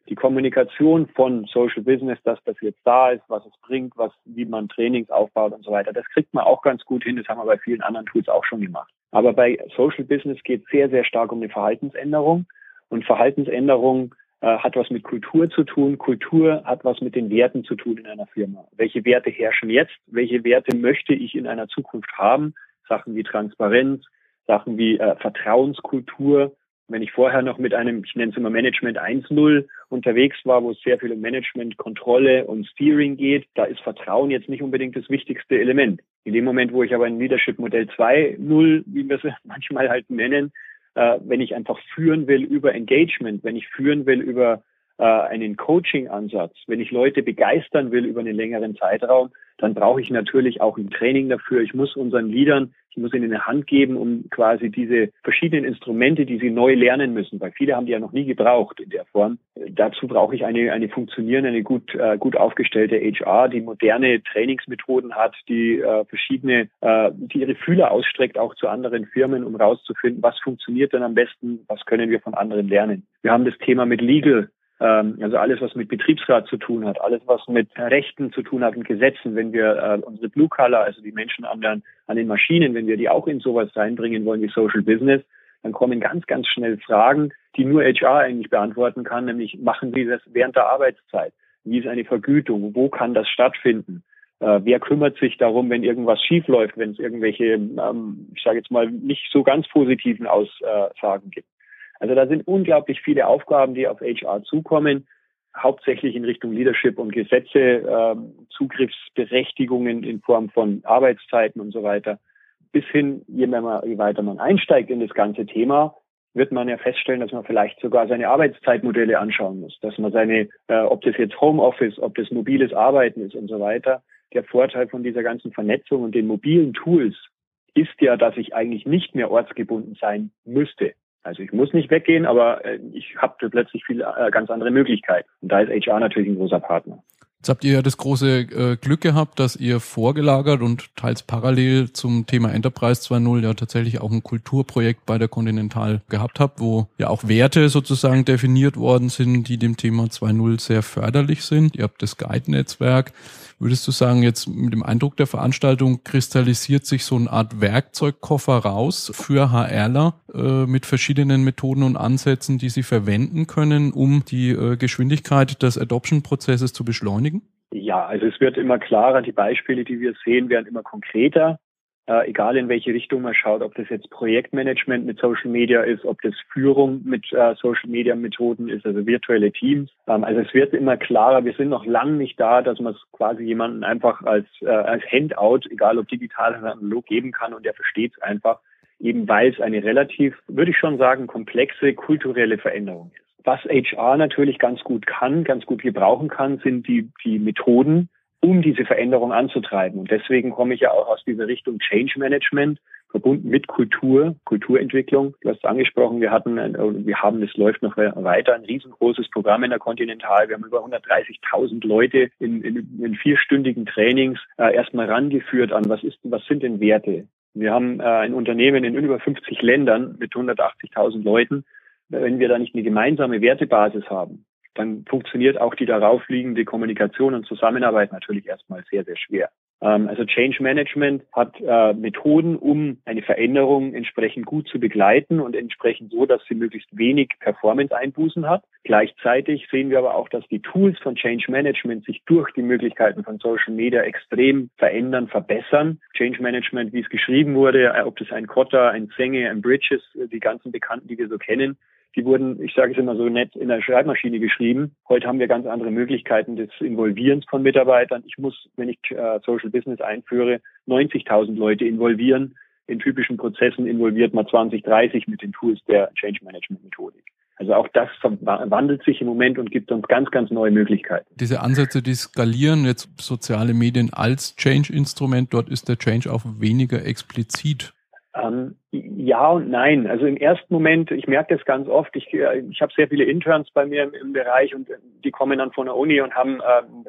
[SPEAKER 4] die Kommunikation von Social Business, dass das jetzt da ist, was es bringt, was, wie man Trainings aufbaut und so weiter, das kriegt man auch ganz gut hin. Das haben wir bei vielen anderen Tools auch schon gemacht. Aber bei Social Business geht es sehr, sehr stark um eine Verhaltensänderung. Und Verhaltensänderung äh, hat was mit Kultur zu tun. Kultur hat was mit den Werten zu tun in einer Firma. Welche Werte herrschen jetzt? Welche Werte möchte ich in einer Zukunft haben? Sachen wie Transparenz, Sachen wie äh, Vertrauenskultur. Wenn ich vorher noch mit einem, ich nenne es immer Management eins null unterwegs war, wo es sehr viel um Management, Kontrolle und Steering geht, da ist Vertrauen jetzt nicht unbedingt das wichtigste Element. In dem Moment, wo ich aber ein Leadership Modell zwei null, wie wir es manchmal halt nennen, äh, wenn ich einfach führen will über Engagement, wenn ich führen will über äh, einen Coaching-Ansatz, wenn ich Leute begeistern will über einen längeren Zeitraum, dann brauche ich natürlich auch ein Training dafür. Ich muss unseren Leadern, ich muss ihnen eine Hand geben, um quasi diese verschiedenen Instrumente, die sie neu lernen müssen, weil viele haben die ja noch nie gebraucht in der Form. Dazu brauche ich eine eine funktionierende, eine gut äh, gut aufgestellte H R, die moderne Trainingsmethoden hat, die äh, verschiedene, äh, die ihre Fühler ausstreckt auch zu anderen Firmen, um rauszufinden, was funktioniert denn am besten, was können wir von anderen lernen. Wir haben das Thema mit Legal. Also alles, was mit Betriebsrat zu tun hat, alles, was mit Rechten zu tun hat und Gesetzen, wenn wir äh, unsere Blue Collar, also die Menschen an, der, an den Maschinen, wenn wir die auch in sowas reinbringen wollen wie Social Business, dann kommen ganz, ganz schnell Fragen, die nur H R eigentlich beantworten kann, nämlich machen wir das während der Arbeitszeit? Wie ist eine Vergütung? Wo kann das stattfinden? Äh, wer kümmert sich darum, wenn irgendwas schief läuft, wenn es irgendwelche, ähm, ich sage jetzt mal, nicht so ganz positiven Aussagen gibt? Also da sind unglaublich viele Aufgaben, die auf H R zukommen, hauptsächlich in Richtung Leadership und Gesetze, ähm, Zugriffsberechtigungen in Form von Arbeitszeiten und so weiter. Bis hin, je, mehr man, je weiter man einsteigt in das ganze Thema, wird man ja feststellen, dass man vielleicht sogar seine Arbeitszeitmodelle anschauen muss, dass man seine, äh, ob das jetzt Homeoffice, ob das mobiles Arbeiten ist und so weiter. Der Vorteil von dieser ganzen Vernetzung und den mobilen Tools ist ja, dass ich eigentlich nicht mehr ortsgebunden sein müsste. Also ich muss nicht weggehen, aber äh, ich habe plötzlich viel äh, ganz andere Möglichkeiten. Und da ist H R natürlich ein großer Partner.
[SPEAKER 1] Jetzt habt ihr ja das große äh, Glück gehabt, dass ihr vorgelagert und teils parallel zum Thema Enterprise zwei null ja tatsächlich auch ein Kulturprojekt bei der Continental gehabt habt, wo ja auch Werte sozusagen definiert worden sind, die dem Thema zwei null sehr förderlich sind. Ihr habt das Guide-Netzwerk. Würdest du sagen, jetzt mit dem Eindruck der Veranstaltung kristallisiert sich so eine Art Werkzeugkoffer raus für HRler äh, mit verschiedenen Methoden und Ansätzen, die sie verwenden können, um die äh, Geschwindigkeit des Adoption-Prozesses zu beschleunigen?
[SPEAKER 4] Ja, also es wird immer klarer, die Beispiele, die wir sehen, werden immer konkreter. Äh, egal in welche Richtung man schaut, ob das jetzt Projektmanagement mit Social Media ist, ob das Führung mit äh, Social Media Methoden ist, also virtuelle Teams. Ähm, also es wird immer klarer, wir sind noch lange nicht da, dass man es quasi jemanden einfach als, äh, als Handout, egal ob digital oder analog, geben kann und der versteht es einfach, eben weil es eine relativ, würde ich schon sagen, komplexe kulturelle Veränderung ist. Was H R natürlich ganz gut kann, ganz gut gebrauchen kann, sind die, die Methoden, um diese Veränderung anzutreiben. Und deswegen komme ich ja auch aus dieser Richtung Change Management, verbunden mit Kultur, Kulturentwicklung. Du hast es angesprochen, wir hatten, wir haben, das läuft noch weiter, ein riesengroßes Programm in der Continental. Wir haben über hundertdreißigtausend Leute in, in, in vierstündigen Trainings äh, erstmal rangeführt an, was ist, was sind denn Werte? Wir haben äh, ein Unternehmen in über fünfzig Ländern mit hundertachtzigtausend Leuten. Wenn wir da nicht eine gemeinsame Wertebasis haben, dann funktioniert auch die darauf liegende Kommunikation und Zusammenarbeit natürlich erstmal sehr, sehr schwer. Ähm, also Change Management hat äh, Methoden, um eine Veränderung entsprechend gut zu begleiten und entsprechend so, dass sie möglichst wenig Performance-Einbußen hat. Gleichzeitig sehen wir aber auch, dass die Tools von Change Management sich durch die Möglichkeiten von Social Media extrem verändern, verbessern. Change Management, wie es geschrieben wurde, ob das ein Kotter, ein Zenge, ein Bridges, die ganzen Bekannten, die wir so kennen, die wurden, ich sage es immer so nett, in der Schreibmaschine geschrieben. Heute haben wir ganz andere Möglichkeiten des Involvierens von Mitarbeitern. Ich muss, wenn ich äh, Social Business einführe, neunzigtausend Leute involvieren. In typischen Prozessen involviert man zwanzig, dreißig mit den Tools der Change Management Methodik. Also auch das wandelt sich im Moment und gibt uns ganz, ganz neue Möglichkeiten.
[SPEAKER 1] Diese Ansätze, die skalieren, jetzt soziale Medien als Change-Instrument, dort ist der Change auch weniger explizit.
[SPEAKER 4] Ähm, ja und nein. Also im ersten Moment, ich merke das ganz oft, ich, ich habe sehr viele Interns bei mir im, im Bereich und die kommen dann von der Uni und haben ähm,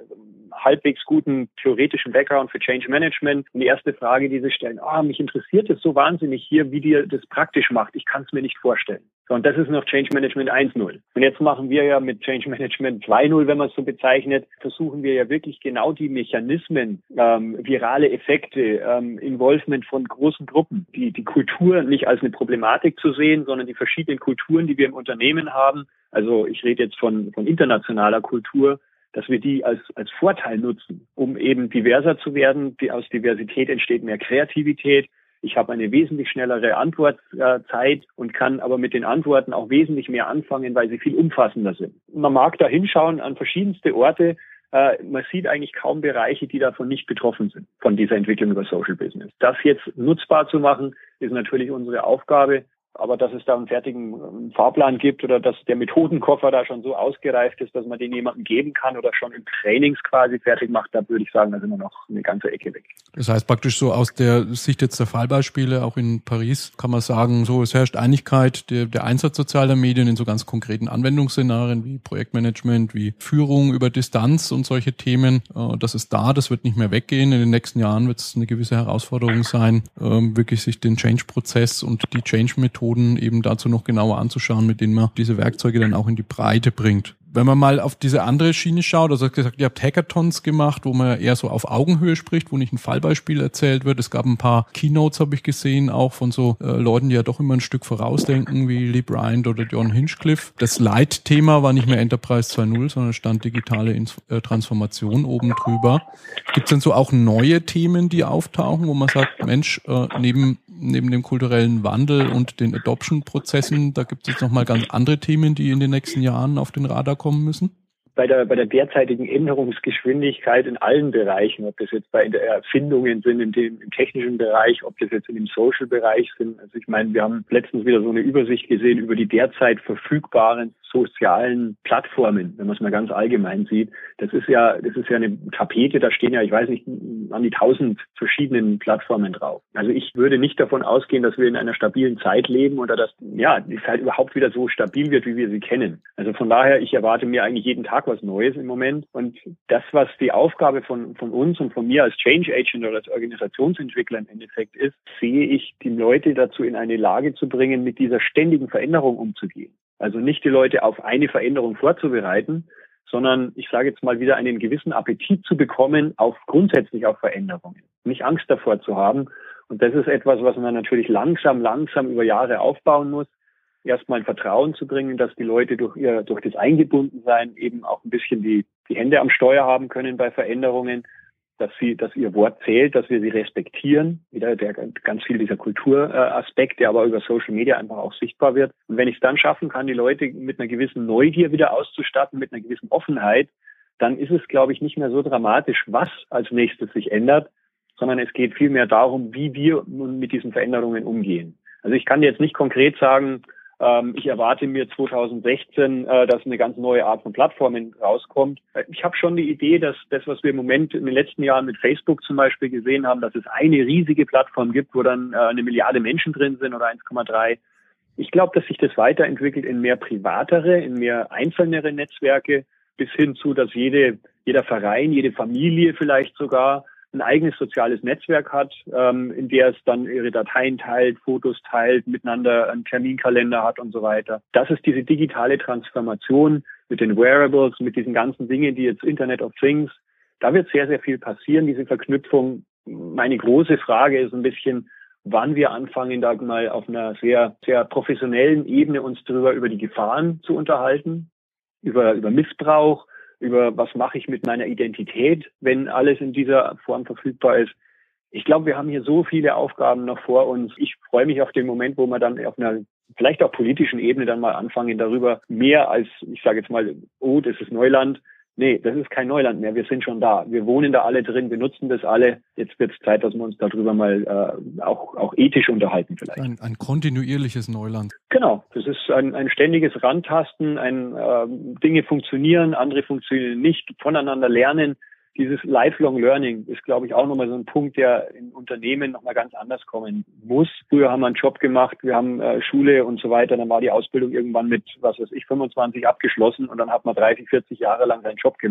[SPEAKER 4] halbwegs guten theoretischen Background für Change Management. Und die erste Frage, die sie stellen, ah, mich interessiert es so wahnsinnig hier, wie dir das praktisch macht. Ich kann es mir nicht vorstellen. So, und das ist noch Change Management eins Punkt null. Und jetzt machen wir ja mit Change Management zwei Punkt null, wenn man es so bezeichnet, versuchen wir ja wirklich genau die Mechanismen, ähm, virale Effekte, ähm, Involvement von großen Gruppen, die, die Kultur nicht als eine Problematik zu sehen, sondern die verschiedenen Kulturen, die wir im Unternehmen haben. Also ich rede jetzt von, von internationaler Kultur, dass wir die als, als Vorteil nutzen, um eben diverser zu werden. Die, aus Diversität entsteht mehr Kreativität. Ich habe eine wesentlich schnellere Antwortzeit und kann aber mit den Antworten auch wesentlich mehr anfangen, weil sie viel umfassender sind. Man mag da hinschauen an verschiedenste Orte. Äh, man sieht eigentlich kaum Bereiche, die davon nicht betroffen sind, von dieser Entwicklung über Social Business. Das jetzt nutzbar zu machen, ist natürlich unsere Aufgabe. Aber dass es da einen fertigen Fahrplan gibt oder dass der Methodenkoffer da schon so ausgereift ist, dass man den jemandem geben kann oder schon im Trainings quasi fertig macht, da würde ich sagen, da sind wir noch eine ganze Ecke weg.
[SPEAKER 1] Das heißt praktisch so aus der Sicht jetzt der Fallbeispiele, auch in Paris, kann man sagen, so es herrscht Einigkeit, der, der Einsatz sozialer Medien in so ganz konkreten Anwendungsszenarien wie Projektmanagement, wie Führung über Distanz und solche Themen, äh, das ist da, das wird nicht mehr weggehen. In den nächsten Jahren wird es eine gewisse Herausforderung sein, äh, wirklich sich den Change-Prozess und die Change-Methoden eben dazu noch genauer anzuschauen, mit denen man diese Werkzeuge dann auch in die Breite bringt. Wenn man mal auf diese andere Schiene schaut, also gesagt, ihr habt Hackathons gemacht, wo man eher so auf Augenhöhe spricht, wo nicht ein Fallbeispiel erzählt wird. Es gab ein paar Keynotes, habe ich gesehen, auch von so äh, Leuten, die ja doch immer ein Stück vorausdenken, wie Lee Bryant oder John Hinchcliffe. Das Leitthema war nicht mehr Enterprise zwei Punkt null, sondern stand digitale Inf- äh, Transformation oben drüber. Gibt es denn so auch neue Themen, die auftauchen, wo man sagt, Mensch, äh, neben neben dem kulturellen Wandel und den Adoption-Prozessen, da gibt es jetzt nochmal ganz andere Themen, die in den nächsten Jahren auf den Radar kommen müssen?
[SPEAKER 4] Bei der, bei der derzeitigen Änderungsgeschwindigkeit in allen Bereichen, ob das jetzt bei der Erfindungen sind, in dem, im technischen Bereich, ob das jetzt in dem Social-Bereich sind. Also ich meine, wir haben letztens wieder so eine Übersicht gesehen über die derzeit verfügbaren sozialen Plattformen, wenn man es mal ganz allgemein sieht. Das ist ja, das ist ja eine Tapete, da stehen ja, ich weiß nicht, an die tausend verschiedenen Plattformen drauf. Also ich würde nicht davon ausgehen, dass wir in einer stabilen Zeit leben oder dass, ja, die Zeit überhaupt wieder so stabil wird, wie wir sie kennen. Also von daher, ich erwarte mir eigentlich jeden Tag was Neues im Moment. Und das, was die Aufgabe von, von uns und von mir als Change Agent oder als Organisationsentwickler im Endeffekt ist, sehe ich, die Leute dazu in eine Lage zu bringen, mit dieser ständigen Veränderung umzugehen. Also nicht die Leute auf eine Veränderung vorzubereiten, sondern ich sage jetzt mal wieder einen gewissen Appetit zu bekommen auf grundsätzlich auf Veränderungen. Nicht Angst davor zu haben. Und das ist etwas, was man natürlich langsam, langsam über Jahre aufbauen muss. Erstmal ein Vertrauen zu bringen, dass die Leute durch ihr, durch das Eingebundensein eben auch ein bisschen die, die Hände am Steuer haben können bei Veränderungen, dass sie, dass ihr Wort zählt, dass wir sie respektieren. Wieder der, ganz viel dieser Kulturaspekt, der aber über Social Media einfach auch sichtbar wird. Und wenn ich es dann schaffen kann, die Leute mit einer gewissen Neugier wieder auszustatten, mit einer gewissen Offenheit, dann ist es, glaube ich, nicht mehr so dramatisch, was als nächstes sich ändert, sondern es geht vielmehr darum, wie wir nun mit diesen Veränderungen umgehen. Also ich kann jetzt nicht konkret sagen, ich erwarte mir zwanzig sechzehn, dass eine ganz neue Art von Plattformen rauskommt. Ich habe schon die Idee, dass das, was wir im Moment in den letzten Jahren mit Facebook zum Beispiel gesehen haben, dass es eine riesige Plattform gibt, wo dann eine Milliarde Menschen drin sind oder eins Komma drei. Ich glaube, dass sich das weiterentwickelt in mehr privatere, in mehr einzelnere Netzwerke, bis hin zu, dass jede, jeder Verein, jede Familie vielleicht sogar ein eigenes soziales Netzwerk hat, ähm, in der es dann ihre Dateien teilt, Fotos teilt, miteinander einen Terminkalender hat und so weiter. Das ist diese digitale Transformation mit den Wearables, mit diesen ganzen Dingen, die jetzt Internet of Things. Da wird sehr, sehr viel passieren, diese Verknüpfung. Meine große Frage ist ein bisschen, wann wir anfangen, da mal auf einer sehr, sehr professionellen Ebene uns darüber über die Gefahren zu unterhalten, über, über Missbrauch, über was mache ich mit meiner Identität, wenn alles in dieser Form verfügbar ist. Ich glaube, wir haben hier so viele Aufgaben noch vor uns. Ich freue mich auf den Moment, wo wir dann auf einer vielleicht auch politischen Ebene dann mal anfangen, darüber mehr als, ich sage jetzt mal, oh, das ist Neuland. Nee, das ist kein Neuland mehr. Wir sind schon da. Wir wohnen da alle drin. Wir nutzen das alle. Jetzt wird es Zeit, dass wir uns darüber mal äh, auch, auch ethisch unterhalten vielleicht.
[SPEAKER 1] Ein, ein kontinuierliches Neuland.
[SPEAKER 4] Genau. Das ist ein, ein ständiges Rantasten. Ein, äh, Dinge funktionieren, andere funktionieren nicht. Voneinander lernen. Dieses Lifelong Learning ist, glaube ich, auch nochmal so ein Punkt, der in Unternehmen nochmal ganz anders kommen muss. Früher haben wir einen Job gemacht, wir haben äh, Schule und so weiter, dann war die Ausbildung irgendwann mit, was weiß ich, fünfundzwanzig abgeschlossen und dann hat man dreißig, vierzig Jahre lang seinen Job gemacht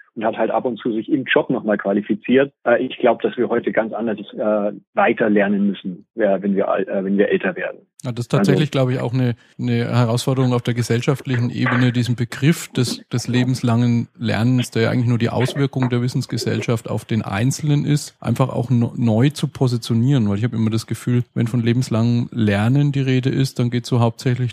[SPEAKER 4] und hat halt ab und zu sich im Job nochmal qualifiziert. Äh, ich glaube, dass wir heute ganz anders äh, weiter lernen müssen, äh, wenn wir äh, wenn wir älter werden.
[SPEAKER 1] Ja, das ist tatsächlich, also, glaube ich, auch eine, eine Herausforderung auf der gesellschaftlichen Ebene, diesen Begriff des, des lebenslangen Lernens, der ja eigentlich nur die Auswirkung der Wissensgesellschaft auf den Einzelnen ist, einfach auch no, neu zu positionieren. Weil ich habe immer das Gefühl, wenn von lebenslangem Lernen die Rede ist, dann geht es so hauptsächlich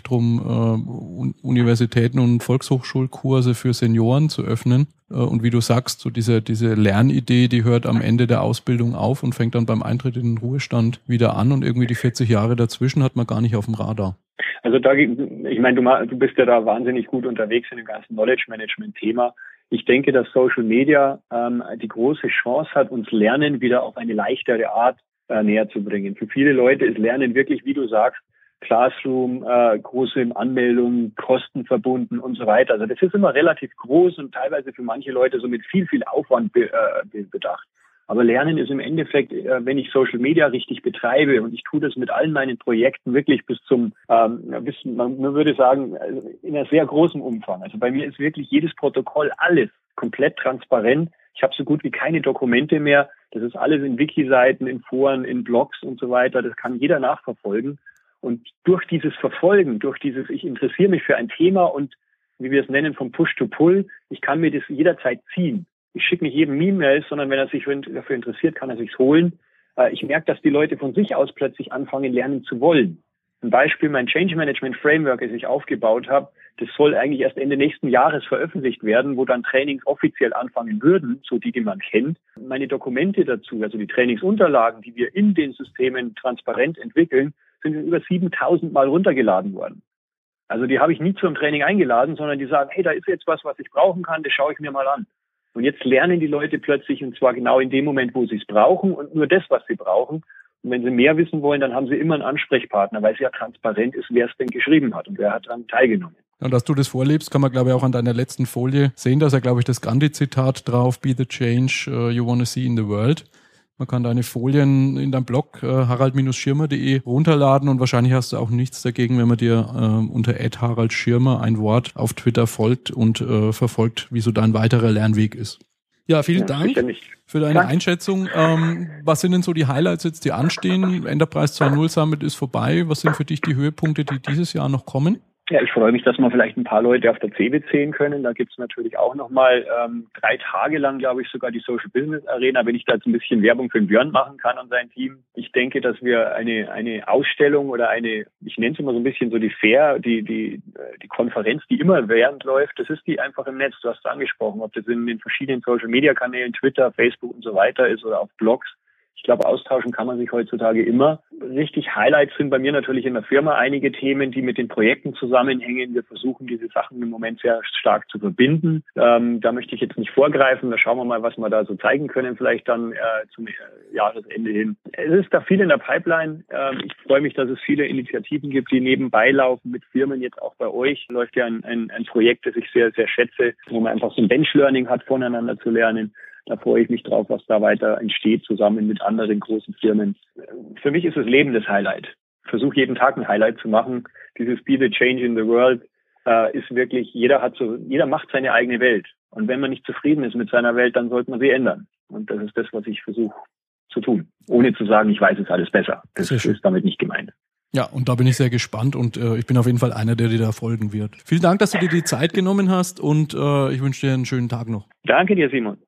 [SPEAKER 1] darum, äh, Universitäten und Volkshochschulkurse für Senioren zu öffnen. Äh, und wie du sagst, so diese, diese Lernidee, die hört am Ende der Ausbildung auf und fängt dann beim Eintritt in den Ruhestand wieder an und irgendwie die vierzig Jahre dazwischen hat man gar nicht auf dem Radar.
[SPEAKER 4] Also da, ich meine, du, du bist ja da wahnsinnig gut unterwegs in dem ganzen Knowledge-Management-Thema. Ich denke, dass Social Media ähm, die große Chance hat, uns Lernen wieder auf eine leichtere Art äh, näher zu bringen. Für viele Leute ist Lernen wirklich, wie du sagst, Classroom, äh, große Anmeldungen, Kosten verbunden und so weiter. Also das ist immer relativ groß und teilweise für manche Leute so mit viel, viel Aufwand be, äh, bedacht. Aber Lernen ist im Endeffekt, wenn ich Social Media richtig betreibe, und ich tue das mit allen meinen Projekten wirklich bis zum, ähm, bis, man, man würde sagen, in einem sehr großen Umfang. Also bei mir ist wirklich jedes Protokoll, alles komplett transparent. Ich habe so gut wie keine Dokumente mehr. Das ist alles in Wiki-Seiten, in Foren, in Blogs und so weiter. Das kann jeder nachverfolgen. Und durch dieses Verfolgen, durch dieses, ich interessiere mich für ein Thema und, wie wir es nennen, vom Push to Pull, ich kann mir das jederzeit ziehen. Ich schicke nicht jedem E-Mails, sondern wenn er sich dafür interessiert, kann er sich's holen. Ich merke, dass die Leute von sich aus plötzlich anfangen, lernen zu wollen. Ein Beispiel, mein Change Management Framework, das ich aufgebaut habe, das soll eigentlich erst Ende nächsten Jahres veröffentlicht werden, wo dann Trainings offiziell anfangen würden, so die, die man kennt. Meine Dokumente dazu, also die Trainingsunterlagen, die wir in den Systemen transparent entwickeln, sind über siebentausend Mal runtergeladen worden. Also die habe ich nie zum Training eingeladen, sondern die sagen, hey, da ist jetzt was, was ich brauchen kann, das schaue ich mir mal an. Und jetzt lernen die Leute plötzlich, und zwar genau in dem Moment, wo sie es brauchen und nur das, was sie brauchen. Und wenn sie mehr wissen wollen, dann haben sie immer einen Ansprechpartner, weil es ja transparent ist, wer es denn geschrieben hat und wer hat daran teilgenommen.
[SPEAKER 1] Und dass du das vorlebst, kann man, glaube ich, auch an deiner letzten Folie sehen. Da ist ja, glaube ich, das Gandhi-Zitat drauf, be the change uh, you want to see in the world. Man kann deine Folien in deinem Blog äh, harald Bindestrich schirmer punkt de runterladen und wahrscheinlich hast du auch nichts dagegen, wenn man dir äh, unter at harald schirmer ein Wort auf Twitter folgt und äh, verfolgt, wie so dein weiterer Lernweg ist. Ja, vielen ja, Dank für deine Dank. Einschätzung. Ähm, was sind denn so die Highlights jetzt, die anstehen? Enterprise zwei Punkt null Summit ist vorbei. Was sind für dich die Höhepunkte, die dieses Jahr noch kommen?
[SPEAKER 4] Ja, ich freue mich, dass wir vielleicht ein paar Leute auf der C B sehen können. Da gibt's natürlich auch nochmal ähm, drei Tage lang, glaube ich, sogar die Social Business Arena, wenn ich da jetzt ein bisschen Werbung für den Björn machen kann und sein Team. Ich denke, dass wir eine eine Ausstellung oder eine, ich nenne es immer so ein bisschen so die Fair, die die die Konferenz, die immer während läuft, das ist die einfach im Netz. Du hast es angesprochen, ob das in den verschiedenen Social Media Kanälen, Twitter, Facebook und so weiter ist oder auf Blogs. Ich glaube, austauschen kann man sich heutzutage immer. Richtig Highlights sind bei mir natürlich in der Firma einige Themen, die mit den Projekten zusammenhängen. Wir versuchen, diese Sachen im Moment sehr stark zu verbinden. Ähm, da möchte ich jetzt nicht vorgreifen. Da schauen wir mal, was wir da so zeigen können, vielleicht dann äh, zum äh, Jahresende hin. Es ist da viel in der Pipeline. Ähm, ich freue mich, dass es viele Initiativen gibt, die nebenbei laufen mit Firmen. Jetzt auch bei euch läuft ja ein, ein, ein Projekt, das ich sehr, sehr schätze, wo man einfach so ein Bench-Learning hat, voneinander zu lernen. Da freue ich mich drauf, was da weiter entsteht, zusammen mit anderen großen Firmen. Für mich ist das Leben das Highlight. Ich versuche jeden Tag ein Highlight zu machen. Dieses Be the Change in the World äh, ist wirklich, jeder hat so, jeder macht seine eigene Welt. Und wenn man nicht zufrieden ist mit seiner Welt, dann sollte man sie ändern. Und das ist das, was ich versuche zu tun. Ohne zu sagen, ich weiß es alles besser. Das ist damit nicht gemeint.
[SPEAKER 1] Ja, und da bin ich sehr gespannt und äh, ich bin auf jeden Fall einer, der dir da folgen wird. Vielen Dank, dass du dir die Zeit genommen hast und äh, ich wünsche dir einen schönen Tag noch.
[SPEAKER 4] Danke dir, Simon.